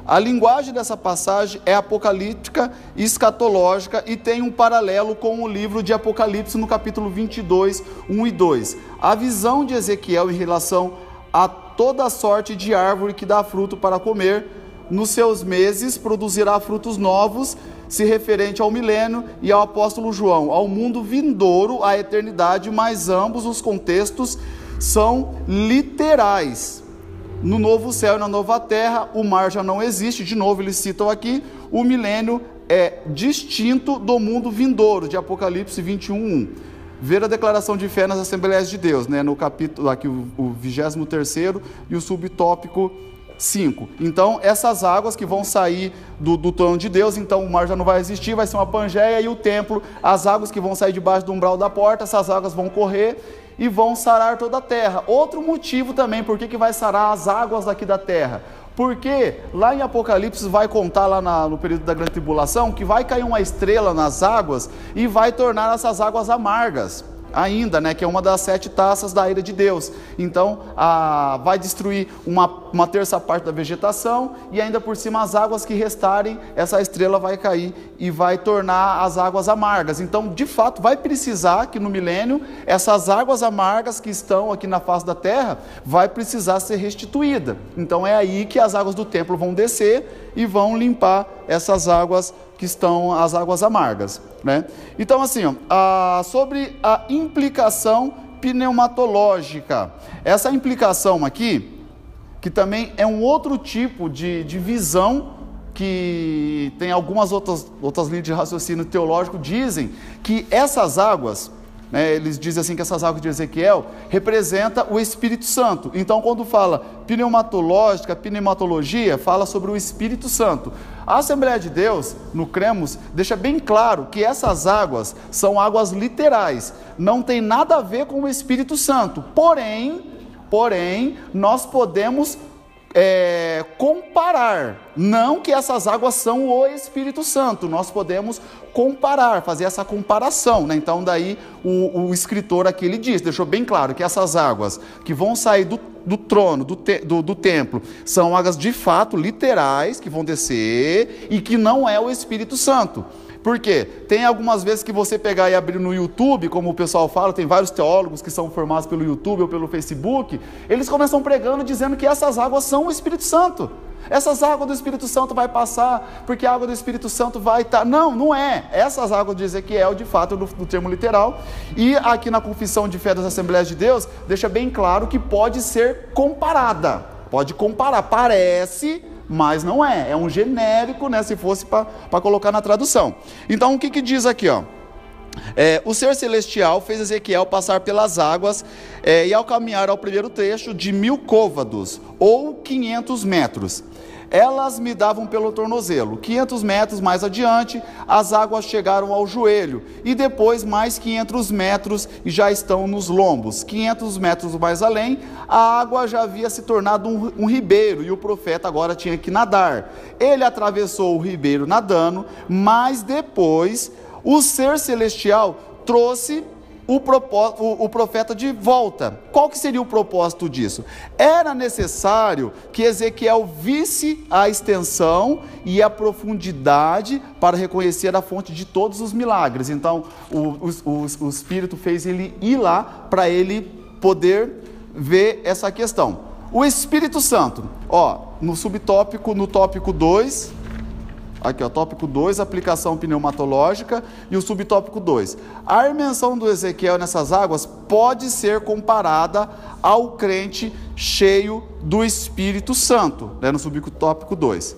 a linguagem dessa passagem é apocalíptica e escatológica e tem um paralelo com o livro de Apocalipse no capítulo vinte e dois, um e dois. A visão de Ezequiel em relação a toda sorte de árvore que dá fruto para comer, nos seus meses produzirá frutos novos, se referente ao milênio e ao apóstolo João, ao mundo vindouro, à eternidade, mas ambos os contextos são literais. No novo céu e na nova terra, o mar já não existe, de novo eles citam aqui, o milênio é distinto do mundo vindouro, de Apocalipse vinte e um, um. Ver a declaração de fé nas Assembleias de Deus, né? No capítulo, aqui o, o vigésimo terceiro e o subtópico cinco. Então, essas águas que vão sair do, do trono de Deus, então o mar já não vai existir, vai ser uma pangeia, e o templo, as águas que vão sair debaixo do umbral da porta, essas águas vão correr e vão sarar toda a terra. Outro motivo também, por que que vai sarar as águas daqui da terra? Porque lá em Apocalipse vai contar lá na, no período da grande tribulação, que vai cair uma estrela nas águas e vai tornar essas águas amargas. Ainda, né, que é uma das sete taças da ira de Deus. Então, a, vai destruir uma, uma terça parte da vegetação, e ainda por cima as águas que restarem, essa estrela vai cair e vai tornar as águas amargas. Então, de fato, vai precisar que no milênio, essas águas amargas que estão aqui na face da terra, vai precisar ser restituída. Então, é aí que as águas do templo vão descer e vão limpar essas águas que estão as águas amargas, né? Então, assim, ó, a, sobre a implicação pneumatológica, essa implicação aqui, que também é um outro tipo de, de visão, que tem algumas outras, outras linhas de raciocínio teológico, dizem que essas águas, né, eles dizem assim que essas águas de Ezequiel representam o Espírito Santo. Então, quando fala pneumatológica, pneumatologia, fala sobre o Espírito Santo. A Assembleia de Deus, no Cremos, deixa bem claro que essas águas são águas literais, não tem nada a ver com o Espírito Santo. Porém, porém, nós podemos é, comparar, não que essas águas são o Espírito Santo, nós podemos comparar, fazer essa comparação, né? Então daí o, o escritor aqui, ele diz, deixou bem claro que essas águas que vão sair do, do trono, do, te, do, do templo, são águas de fato literais, que vão descer, e que não é o Espírito Santo. Por quê? Tem algumas vezes que você pegar e abrir no YouTube, como o pessoal fala, tem vários teólogos que são formados pelo YouTube ou pelo Facebook, eles começam pregando dizendo que essas águas são o Espírito Santo. Essas águas do Espírito Santo vai passar, porque a água do Espírito Santo vai estar... Não, não é. Essas águas de Ezequiel, de fato, no, no termo literal, e aqui na Confissão de Fé das Assembleias de Deus, deixa bem claro que pode ser comparada. Pode comparar, parece... mas não é, é um genérico, né, se fosse para colocar na tradução. Então, o que que diz aqui, ó? É, o ser celestial fez Ezequiel passar pelas águas é, e ao caminhar ao primeiro trecho de mil côvados, ou quinhentos metros. Elas me davam pelo tornozelo. quinhentos metros mais adiante, as águas chegaram ao joelho, e depois mais quinhentos metros e já estão nos lombos. quinhentos metros mais além, a água já havia se tornado um, um ribeiro, e o profeta agora tinha que nadar. Ele atravessou o ribeiro nadando, mas depois o ser celestial trouxe O, propósito, o, o profeta de volta. Qual que seria o propósito disso? Era necessário que Ezequiel visse a extensão e a profundidade para reconhecer a fonte de todos os milagres. Então, o, o, o, o Espírito fez ele ir lá para ele poder ver essa questão. O Espírito Santo, ó, no subtópico, no tópico dois... Aqui, ó, tópico dois, aplicação pneumatológica, e o subtópico dois. A imersão do Ezequiel nessas águas pode ser comparada ao crente cheio do Espírito Santo, né, no subtópico dois.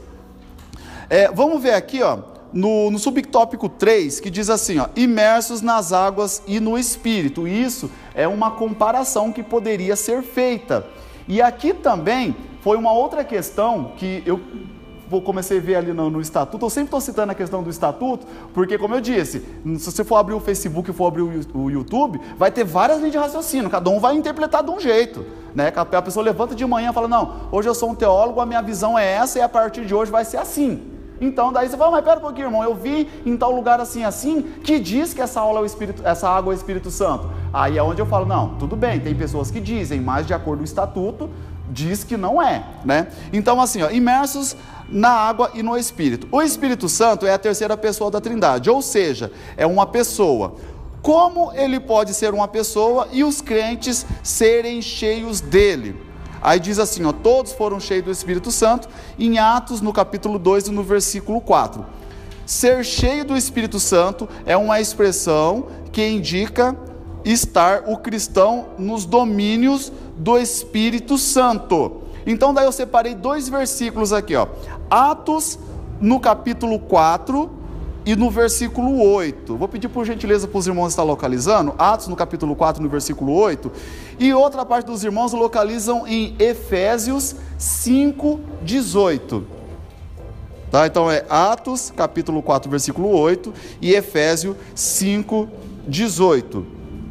É, vamos ver aqui, ó, no, no subtópico três, que diz assim, ó, imersos nas águas e no Espírito. Isso é uma comparação que poderia ser feita. E aqui também foi uma outra questão que eu... vou comecei a ver ali no, no estatuto. Eu sempre estou citando a questão do estatuto, porque, como eu disse, se você for abrir o Facebook e for abrir o, o YouTube, vai ter várias linhas de raciocínio, cada um vai interpretar de um jeito, né? A pessoa levanta de manhã e fala, não, hoje eu sou um teólogo, a minha visão é essa, e a partir de hoje vai ser assim. Então, daí você fala, mas pera um pouquinho, irmão, eu vi em tal lugar assim, assim, que diz que essa, aula é o Espírito, essa água é o Espírito Santo. Aí é onde eu falo, não, tudo bem, tem pessoas que dizem, mas de acordo com o estatuto, diz que não é, né? Então assim, ó, imersos na água e no Espírito. O Espírito Santo é a terceira pessoa da Trindade, ou seja, é uma pessoa. Como ele pode ser uma pessoa e os crentes serem cheios dele? Aí diz assim, ó, todos foram cheios do Espírito Santo, em Atos, no capítulo dois e no versículo quatro. Ser cheio do Espírito Santo é uma expressão que indica estar o cristão nos domínios do Espírito Santo. Então daí eu separei dois versículos aqui, ó. Atos, no capítulo quatro e no versículo oito. Vou pedir por gentileza para os irmãos estar localizando. Atos, no capítulo quatro, no versículo oito. E outra parte dos irmãos localizam em Efésios cinco, dezoito. Tá? Então é Atos, capítulo quatro, versículo oito. E Efésios cinco, dezoito.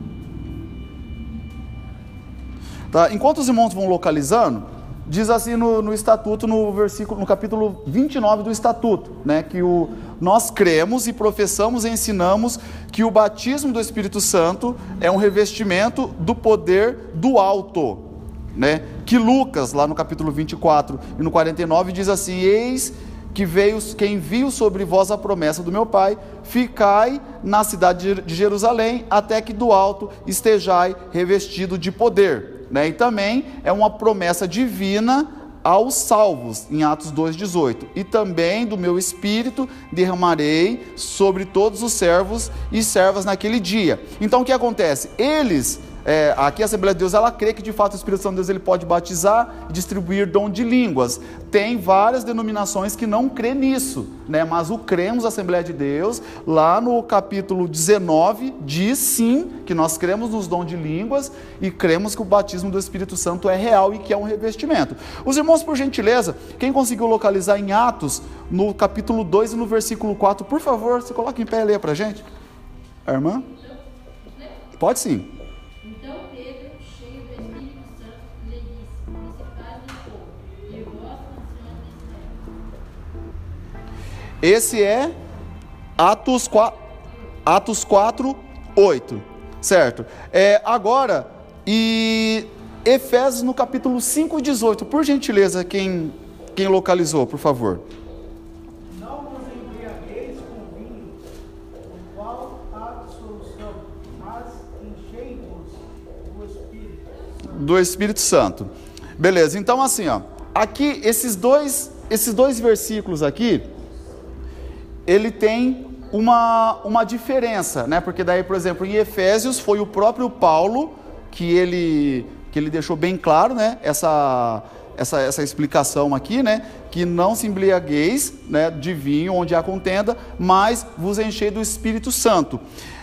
Tá? Enquanto os irmãos vão localizando, diz assim no, no estatuto, no versículo, no capítulo vinte e nove do estatuto, né, que o, nós cremos e professamos e ensinamos que o batismo do Espírito Santo é um revestimento do poder do alto, né, que Lucas, lá no capítulo vinte e quatro e no quarenta e nove, diz assim, eis que veio, que envio sobre vós a promessa do meu Pai, ficai na cidade de Jerusalém, até que do alto estejai revestido de poder. Né? E também é uma promessa divina aos salvos, em Atos dois, dezoito. E também do meu Espírito derramarei sobre todos os servos e servas naquele dia. Então o que acontece? Eles, é, aqui a Assembleia de Deus, ela crê que de fato o Espírito Santo de Deus ele pode batizar e distribuir dom de línguas. Tem várias denominações que não crê nisso, né? Mas o cremos, a Assembleia de Deus, lá no capítulo dezenove, diz sim que nós cremos nos dons de línguas e cremos que o batismo do Espírito Santo é real e que é um revestimento. Os irmãos, por gentileza, quem conseguiu localizar em Atos, no capítulo dois e no versículo quatro, por favor, se coloca em pé e leia pra gente. A irmã? Pode sim. Então Pedro, cheio do Espírito Santo, lhe disse, principais do povo, e vós anciões de Israel. Esse é Atos quatro, Atos quatro, oito, certo? É, agora, e Efésios no capítulo cinco, dezoito, por gentileza, quem, quem localizou, por favor. Não vos embriagueis com vinho, o qual há dissolução, mas enchei-vos do Espírito. Do Espírito Santo. Beleza, então assim, ó, aqui, esses dois, esses dois versículos aqui, ele tem uma, uma diferença, né? Porque daí, por exemplo, em Efésios foi o próprio Paulo que ele, que ele deixou bem claro, né? Essa, essa, essa explicação aqui, né? Que não se embriagueis, né, de vinho onde há contenda, mas vos enchei do Espírito Santo.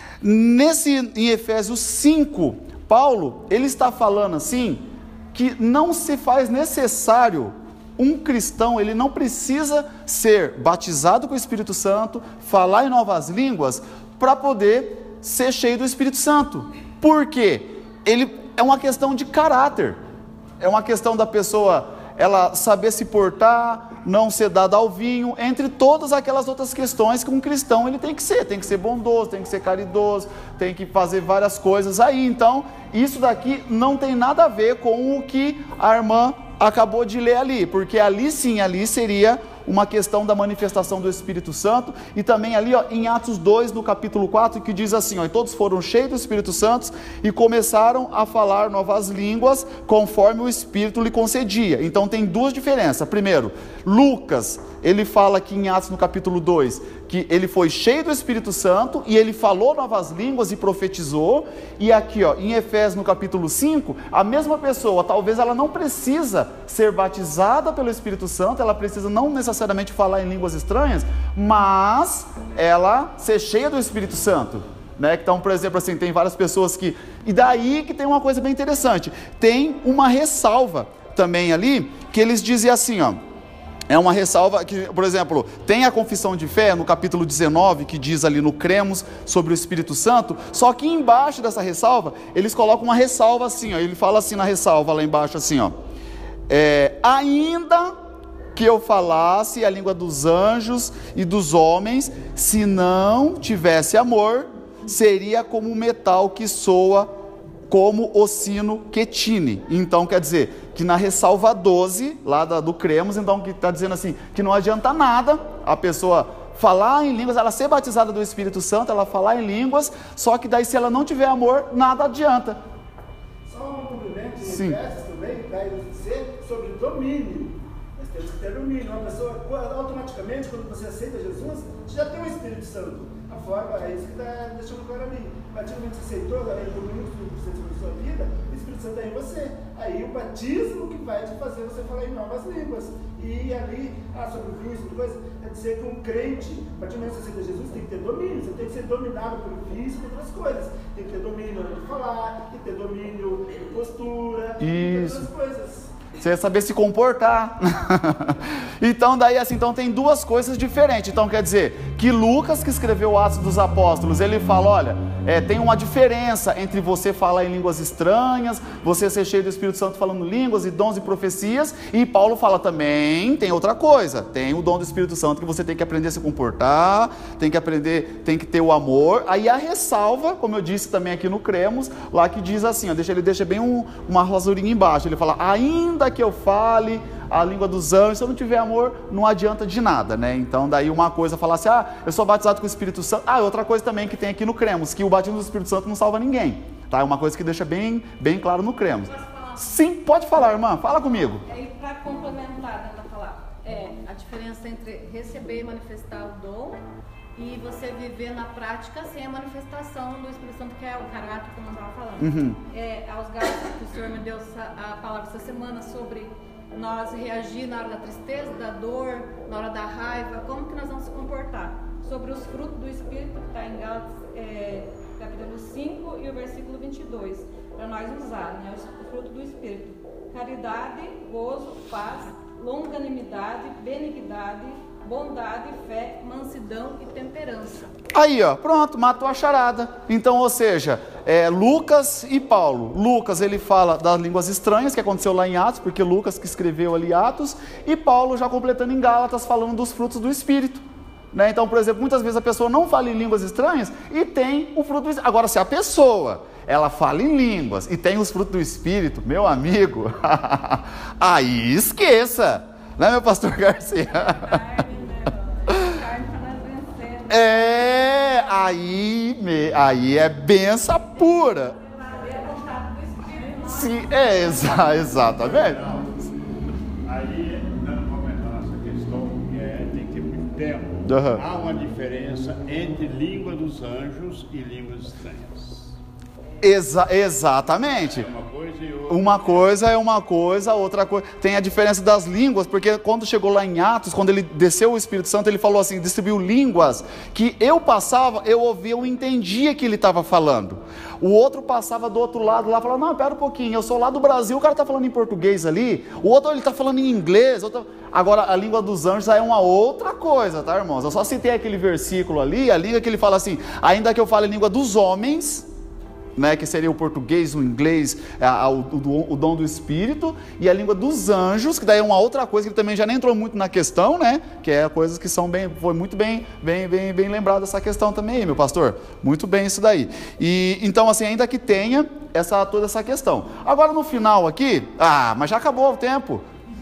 Nesse, em Efésios cinco, Paulo, ele está falando assim, que não se faz necessário um cristão, ele não precisa ser batizado com o Espírito Santo, falar em novas línguas, para poder ser cheio do Espírito Santo. Por quê? Ele é uma questão de caráter, é uma questão da pessoa, ela saber se portar, não ser dada ao vinho, entre todas aquelas outras questões que um cristão ele tem que ser, tem que ser bondoso, tem que ser caridoso, tem que fazer várias coisas aí. Então, isso daqui não tem nada a ver com o que a irmã acabou de ler ali, porque ali sim, ali seria uma questão da manifestação do Espírito Santo, e também ali ó, em Atos dois, no capítulo quatro, que diz assim, ó, e todos foram cheios do Espírito Santo e começaram a falar novas línguas, conforme o Espírito lhe concedia. Então tem duas diferenças. Primeiro, Lucas, ele fala aqui em Atos no capítulo dois, que ele foi cheio do Espírito Santo, e ele falou novas línguas e profetizou, e aqui ó, em Efésios no capítulo cinco, a mesma pessoa, talvez ela não precisa ser batizada pelo Espírito Santo, ela precisa não necessariamente falar em línguas estranhas, mas ela ser cheia do Espírito Santo, né? Então, por exemplo, assim, tem várias pessoas que, e daí que tem uma coisa bem interessante, tem uma ressalva também ali, que eles dizem assim, ó, é uma ressalva que, por exemplo, tem a confissão de fé no capítulo dezenove, que diz ali no cremos sobre o Espírito Santo, só que embaixo dessa ressalva, eles colocam uma ressalva assim, ó, ele fala assim na ressalva lá embaixo assim, ó, é, ainda que eu falasse a língua dos anjos e dos homens, se não tivesse amor, seria como um metal que soa como o sino que tine. Então, quer dizer, que na ressalva doze, lá da, do Cremos, então que está dizendo assim, que não adianta nada a pessoa falar em línguas, ela ser batizada do Espírito Santo, ela falar em línguas, só que daí se ela não tiver amor, nada adianta. Só um cumprimento de Sim. Efésios também, vai dizer sobre domínio. Nós temos que ter domínio. Uma pessoa, automaticamente, quando você aceita Jesus, você já tem o Espírito Santo. A forma, é isso que está deixando claro ali. A partir do momento que você aceitou, aí o domínio do Espírito Santo na sua vida, o Espírito Santo é em você. Aí o batismo que vai te fazer você falar em novas línguas. E ali, ah, sobre o vício, coisa, é dizer que um crente, a partir do momento que você aceita Jesus, tem que ter domínio. Você tem que ser dominado por vício e por outras coisas. Tem que ter domínio de falar, tem que ter domínio de postura, e outras coisas. Você ia saber se comportar. Então daí assim, então tem duas coisas diferentes. Então quer dizer, que Lucas, que escreveu Atos dos Apóstolos, ele fala, olha, é, tem uma diferença entre você falar em línguas estranhas, você ser cheio do Espírito Santo falando línguas e dons e profecias, e Paulo fala também, tem outra coisa, tem o dom do Espírito Santo que você tem que aprender a se comportar, tem que aprender, tem que ter o amor. Aí a ressalva, como eu disse também aqui no Cremos, lá que diz assim, ó, deixa, ele deixa bem um, uma rasurinha embaixo, ele fala, ainda que eu fale a língua dos anjos, se eu não tiver amor, não adianta de nada, né? Então daí uma coisa, falar assim, ah, eu sou batizado com o Espírito Santo. Ah, outra coisa também que tem aqui no Cremos, que o batismo do Espírito Santo não salva ninguém, tá? É uma coisa que deixa bem, bem claro no Cremos. Posso falar? Sim, pode falar, irmã, fala comigo. E para complementar, né, falar, é a diferença entre receber e manifestar o dom e você viver na prática sem a manifestação do Espírito Santo, que é o caráter, como eu estava falando. Uhum. É, aos Gálatas, que o Senhor me deu a palavra essa semana sobre nós reagir na hora da tristeza, da dor, na hora da raiva, como que nós vamos se comportar. Sobre os frutos do Espírito, que está em Gálatas, é, capítulo cinco e o versículo vinte e dois, para nós usar, né, o fruto do Espírito. Caridade, gozo, paz, longanimidade, benignidade, bondade, fé, mansidão e temperança. Aí, ó, pronto, matou a charada. Então, ou seja, é, Lucas e Paulo. Lucas, ele fala das línguas estranhas, que aconteceu lá em Atos, porque Lucas que escreveu ali Atos, e Paulo já completando em Gálatas, falando dos frutos do Espírito. Né? Então, por exemplo, muitas vezes a pessoa não fala em línguas estranhas e tem o fruto do Espírito. Agora, se a pessoa, ela fala em línguas e tem os frutos do Espírito, meu amigo, aí esqueça. Né, meu pastor Garcia? É, aí, me, aí é benção pura. Sim, é, exa, exatamente. Aí, não vamos entrar nessa questão, que é, tem que ter muito tempo. Uhum. Há uma diferença entre língua dos anjos e línguas estranhas. Exa, exatamente. É uma coisa e outra. Uma coisa é uma coisa, outra coisa. Tem a diferença das línguas, porque quando chegou lá em Atos, quando ele desceu o Espírito Santo, ele falou assim, distribuiu línguas, que eu passava, eu ouvia, eu entendia que ele estava falando. O outro passava do outro lado lá, falava, não, pera um pouquinho, eu sou lá do Brasil, o cara está falando em português ali, o outro ele está falando em inglês. Outro... Agora, a língua dos anjos é uma outra coisa, tá, irmãos? Eu só citei aquele versículo ali, a língua que ele fala assim, ainda que eu fale a língua dos homens, né, que seria o português, o inglês, a, a, o, o, o dom do Espírito, e a língua dos anjos, que daí é uma outra coisa que ele também já nem entrou muito na questão, né, que é coisas que são bem, foi muito bem, bem, bem, bem lembrado essa questão também aí, meu pastor, muito bem isso daí. E então assim, ainda que tenha essa, toda essa questão. Agora no final aqui, ah, mas já acabou o tempo.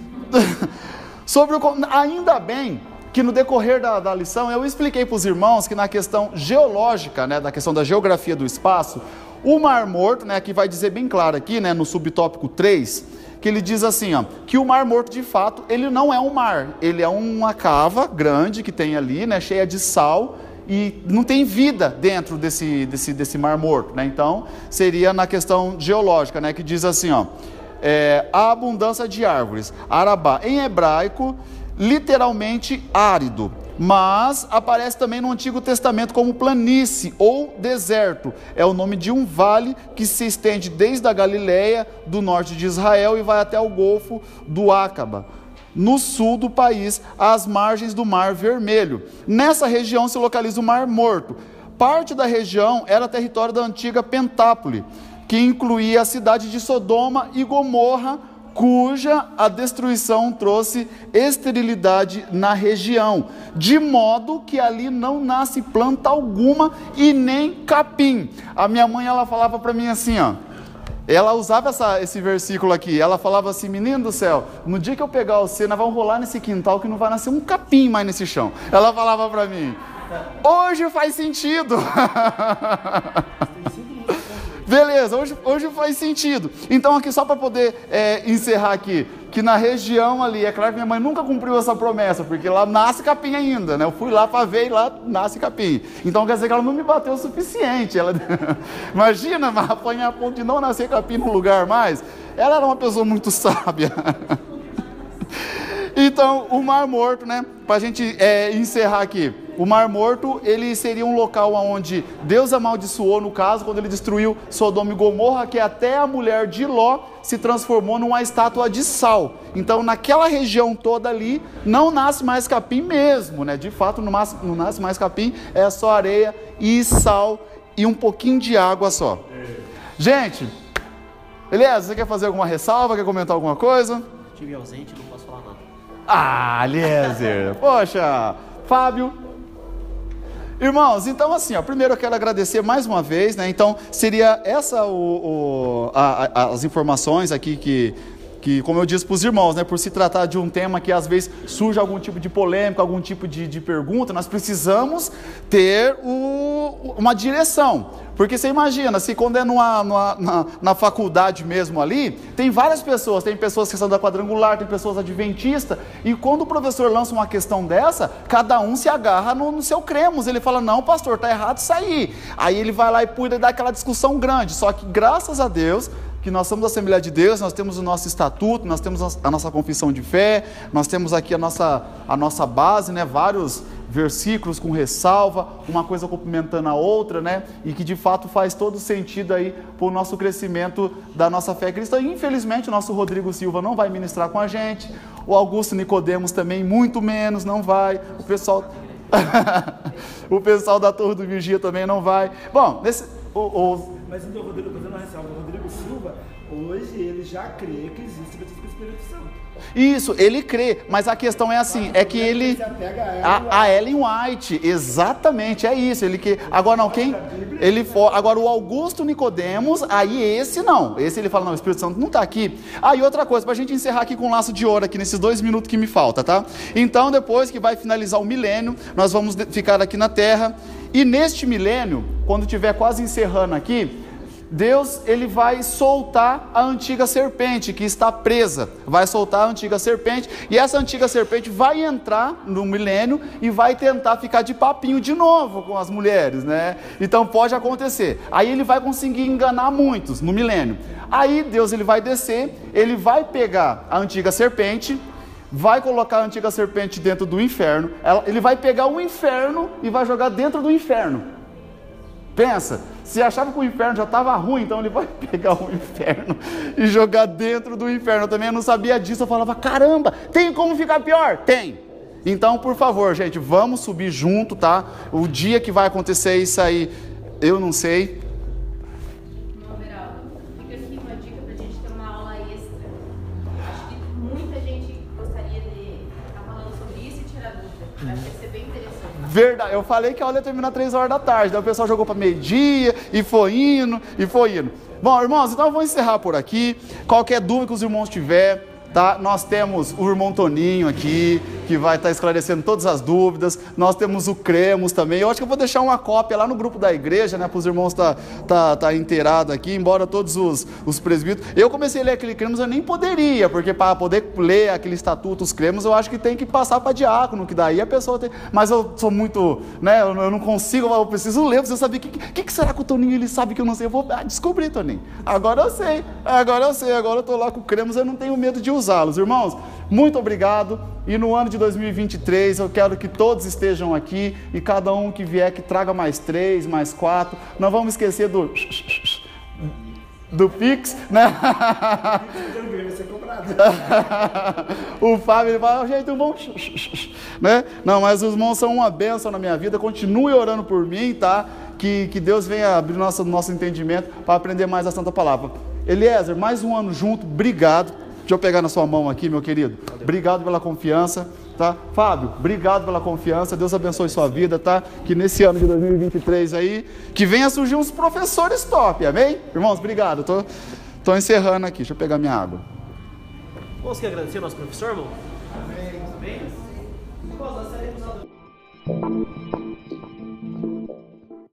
Sobre o, ainda bem que no decorrer da, da lição eu expliquei para os irmãos que na questão geológica, né, da questão da geografia do espaço, o Mar Morto, né, que vai dizer bem claro aqui, né, no subtópico três, que ele diz assim, ó, que o Mar Morto de fato, ele não é um mar, ele é uma cava grande que tem ali, né, cheia de sal, e não tem vida dentro desse, desse, desse Mar Morto, né, então seria na questão geológica, né, que diz assim, ó, é, a abundância de árvores, Arabá, em hebraico, literalmente árido, mas aparece também no Antigo Testamento como planície ou deserto. É o nome de um vale que se estende desde a Galileia, do norte de Israel, e vai até o Golfo do Ácaba, no sul do país, às margens do Mar Vermelho. Nessa região se localiza o Mar Morto. Parte da região era território da antiga Pentápole, que incluía a cidade de Sodoma e Gomorra, cuja a destruição trouxe esterilidade na região, de modo que ali não nasce planta alguma e nem capim. A minha mãe, ela falava para mim assim, ó, ela usava essa, esse versículo aqui, ela falava assim, menino do céu, no dia que eu pegar você, nós vamos rolar nesse quintal que não vai nascer um capim mais nesse chão. Ela falava para mim, hoje faz sentido. Beleza, hoje, hoje faz sentido. Então aqui só para poder é, encerrar aqui, que na região ali, é claro que minha mãe nunca cumpriu essa promessa, porque lá nasce capim ainda, né? Eu fui lá para ver e lá nasce capim. Então quer dizer que ela não me bateu o suficiente. Ela... Imagina, mas apanhar a ponto de não nascer capim no lugar mais. Ela era uma pessoa muito sábia. Então, o Mar Morto, né? Para a gente é, encerrar aqui. O Mar Morto, ele seria um local onde Deus amaldiçoou, no caso, quando ele destruiu Sodoma e Gomorra, que até a mulher de Ló se transformou numa estátua de sal. Então, naquela região toda ali, não nasce mais capim mesmo, né? De fato, não nasce, não nasce mais capim, é só areia e sal e um pouquinho de água só. Gente, beleza? Você quer fazer alguma ressalva? Quer comentar alguma coisa? Estive ausente, não posso falar nada. Ah, Eliezer! Poxa! Fábio? Irmãos, então assim, ó, primeiro eu quero agradecer mais uma vez, né? Então, seria essa o, o, a, a, as informações aqui que... que, como eu disse para os irmãos, né, por se tratar de um tema que às vezes surge algum tipo de polêmica, algum tipo de, de pergunta, nós precisamos ter o, uma direção. Porque você imagina, se quando é numa, numa, na, na faculdade mesmo ali, tem várias pessoas, tem pessoas que são da quadrangular, tem pessoas adventistas, e quando o professor lança uma questão dessa, cada um se agarra no, no seu cremos, ele fala, não pastor, está errado isso aí. Aí ele vai lá e puder dar aquela discussão grande, só que graças a Deus, que nós somos a Assembleia de Deus, nós temos o nosso estatuto, nós temos a nossa confissão de fé, nós temos aqui a nossa, a nossa base, né, vários versículos com ressalva, uma coisa complementando a outra, né, e que de fato faz todo sentido aí para o nosso crescimento da nossa fé cristã. Infelizmente o nosso Rodrigo Silva não vai ministrar com a gente, o Augusto Nicodemos também muito menos, não vai, o pessoal, o pessoal da Torre do Vigia também não vai. Bom, nesse... O, o... Mas então, Rodrigo, fazendo uma ressalva, o Rodrigo Silva, hoje ele já crê que existe o batismo com o Espírito Santo. Isso, ele crê, mas a questão é assim, é que ele... A, a Ellen White, exatamente, é isso, ele que... Agora não, quem... Ele for, agora o Augusto Nicodemos, aí esse não, esse ele fala, não, o Espírito Santo não está aqui. Ah, e outra coisa, para a gente encerrar aqui com um laço de ouro, aqui nesses dois minutos que me falta, tá? Então, depois que vai finalizar o milênio, nós vamos ficar aqui na Terra, e neste milênio, quando estiver quase encerrando aqui, Deus, ele vai soltar a antiga serpente que está presa, vai soltar a antiga serpente, e essa antiga serpente vai entrar no milênio e vai tentar ficar de papinho de novo com as mulheres, né? Então pode acontecer, aí ele vai conseguir enganar muitos no milênio, aí Deus ele vai descer, ele vai pegar a antiga serpente, vai colocar a antiga serpente dentro do inferno, ele vai pegar o inferno e vai jogar dentro do inferno. Pensa, se achava que o inferno já estava ruim, então ele vai pegar o inferno e jogar dentro do inferno. Eu também não sabia disso, eu falava, caramba, tem como ficar pior? Tem. Então, por favor, gente, vamos subir junto, tá? O dia que vai acontecer isso aí, eu não sei. Não, Beraldo, fica aqui uma dica pra gente ter uma aula extra. Acho que muita gente gostaria de estar falando sobre isso e tirar dúvida. Acho que vai ser bem interessante. Verdade, eu falei que a aula ia terminar três horas da tarde, daí o pessoal jogou para meio-dia, e foi indo, e foi indo. Bom, irmãos, então eu vou encerrar por aqui. Qualquer dúvida que os irmãos tiverem, tá? Nós temos o irmão Toninho aqui, que vai estar esclarecendo todas as dúvidas. Nós temos o Cremos também. Eu acho que eu vou deixar uma cópia lá no grupo da igreja, né? Para os irmãos estar tá, tá, tá inteirados aqui, embora todos os, os presbíteros. Eu comecei a ler aquele Cremos, eu nem poderia, porque para poder ler aquele estatuto, os Cremos, eu acho que tem que passar para diácono, que daí a pessoa tem. Mas eu sou muito, né? Eu, eu não consigo, eu preciso ler, eu preciso saber o que, que, que será que o Toninho ele sabe que eu não sei. Eu vou ah, descobrir, Toninho. Agora eu sei, agora eu sei, agora eu estou lá com o Cremos, eu não tenho medo de usá-los. Irmãos, muito obrigado. E no ano de dois mil e vinte e três eu quero que todos estejam aqui e cada um que vier que traga mais três, mais quatro. Não vamos esquecer do do Pix, né? O Fábio ele fala, jeito bom, né? Não, mas os irmãos são uma bênção na minha vida. Continue orando por mim, tá? Que, que Deus venha abrir nosso, nosso entendimento para aprender mais a Santa Palavra. Eliezer, mais um ano junto, obrigado. Deixa eu pegar na sua mão aqui, meu querido. Obrigado pela confiança, tá? Fábio, obrigado pela confiança. Deus abençoe sua vida, tá? Que nesse ano de dois mil e vinte e três aí, que venha surgir uns professores top, amém? Irmãos, obrigado. Tô, Estou encerrando aqui, deixa eu pegar minha água. Vamos aqui agradecer ao nosso professor, irmão? Amém. Amém. Nós estaremos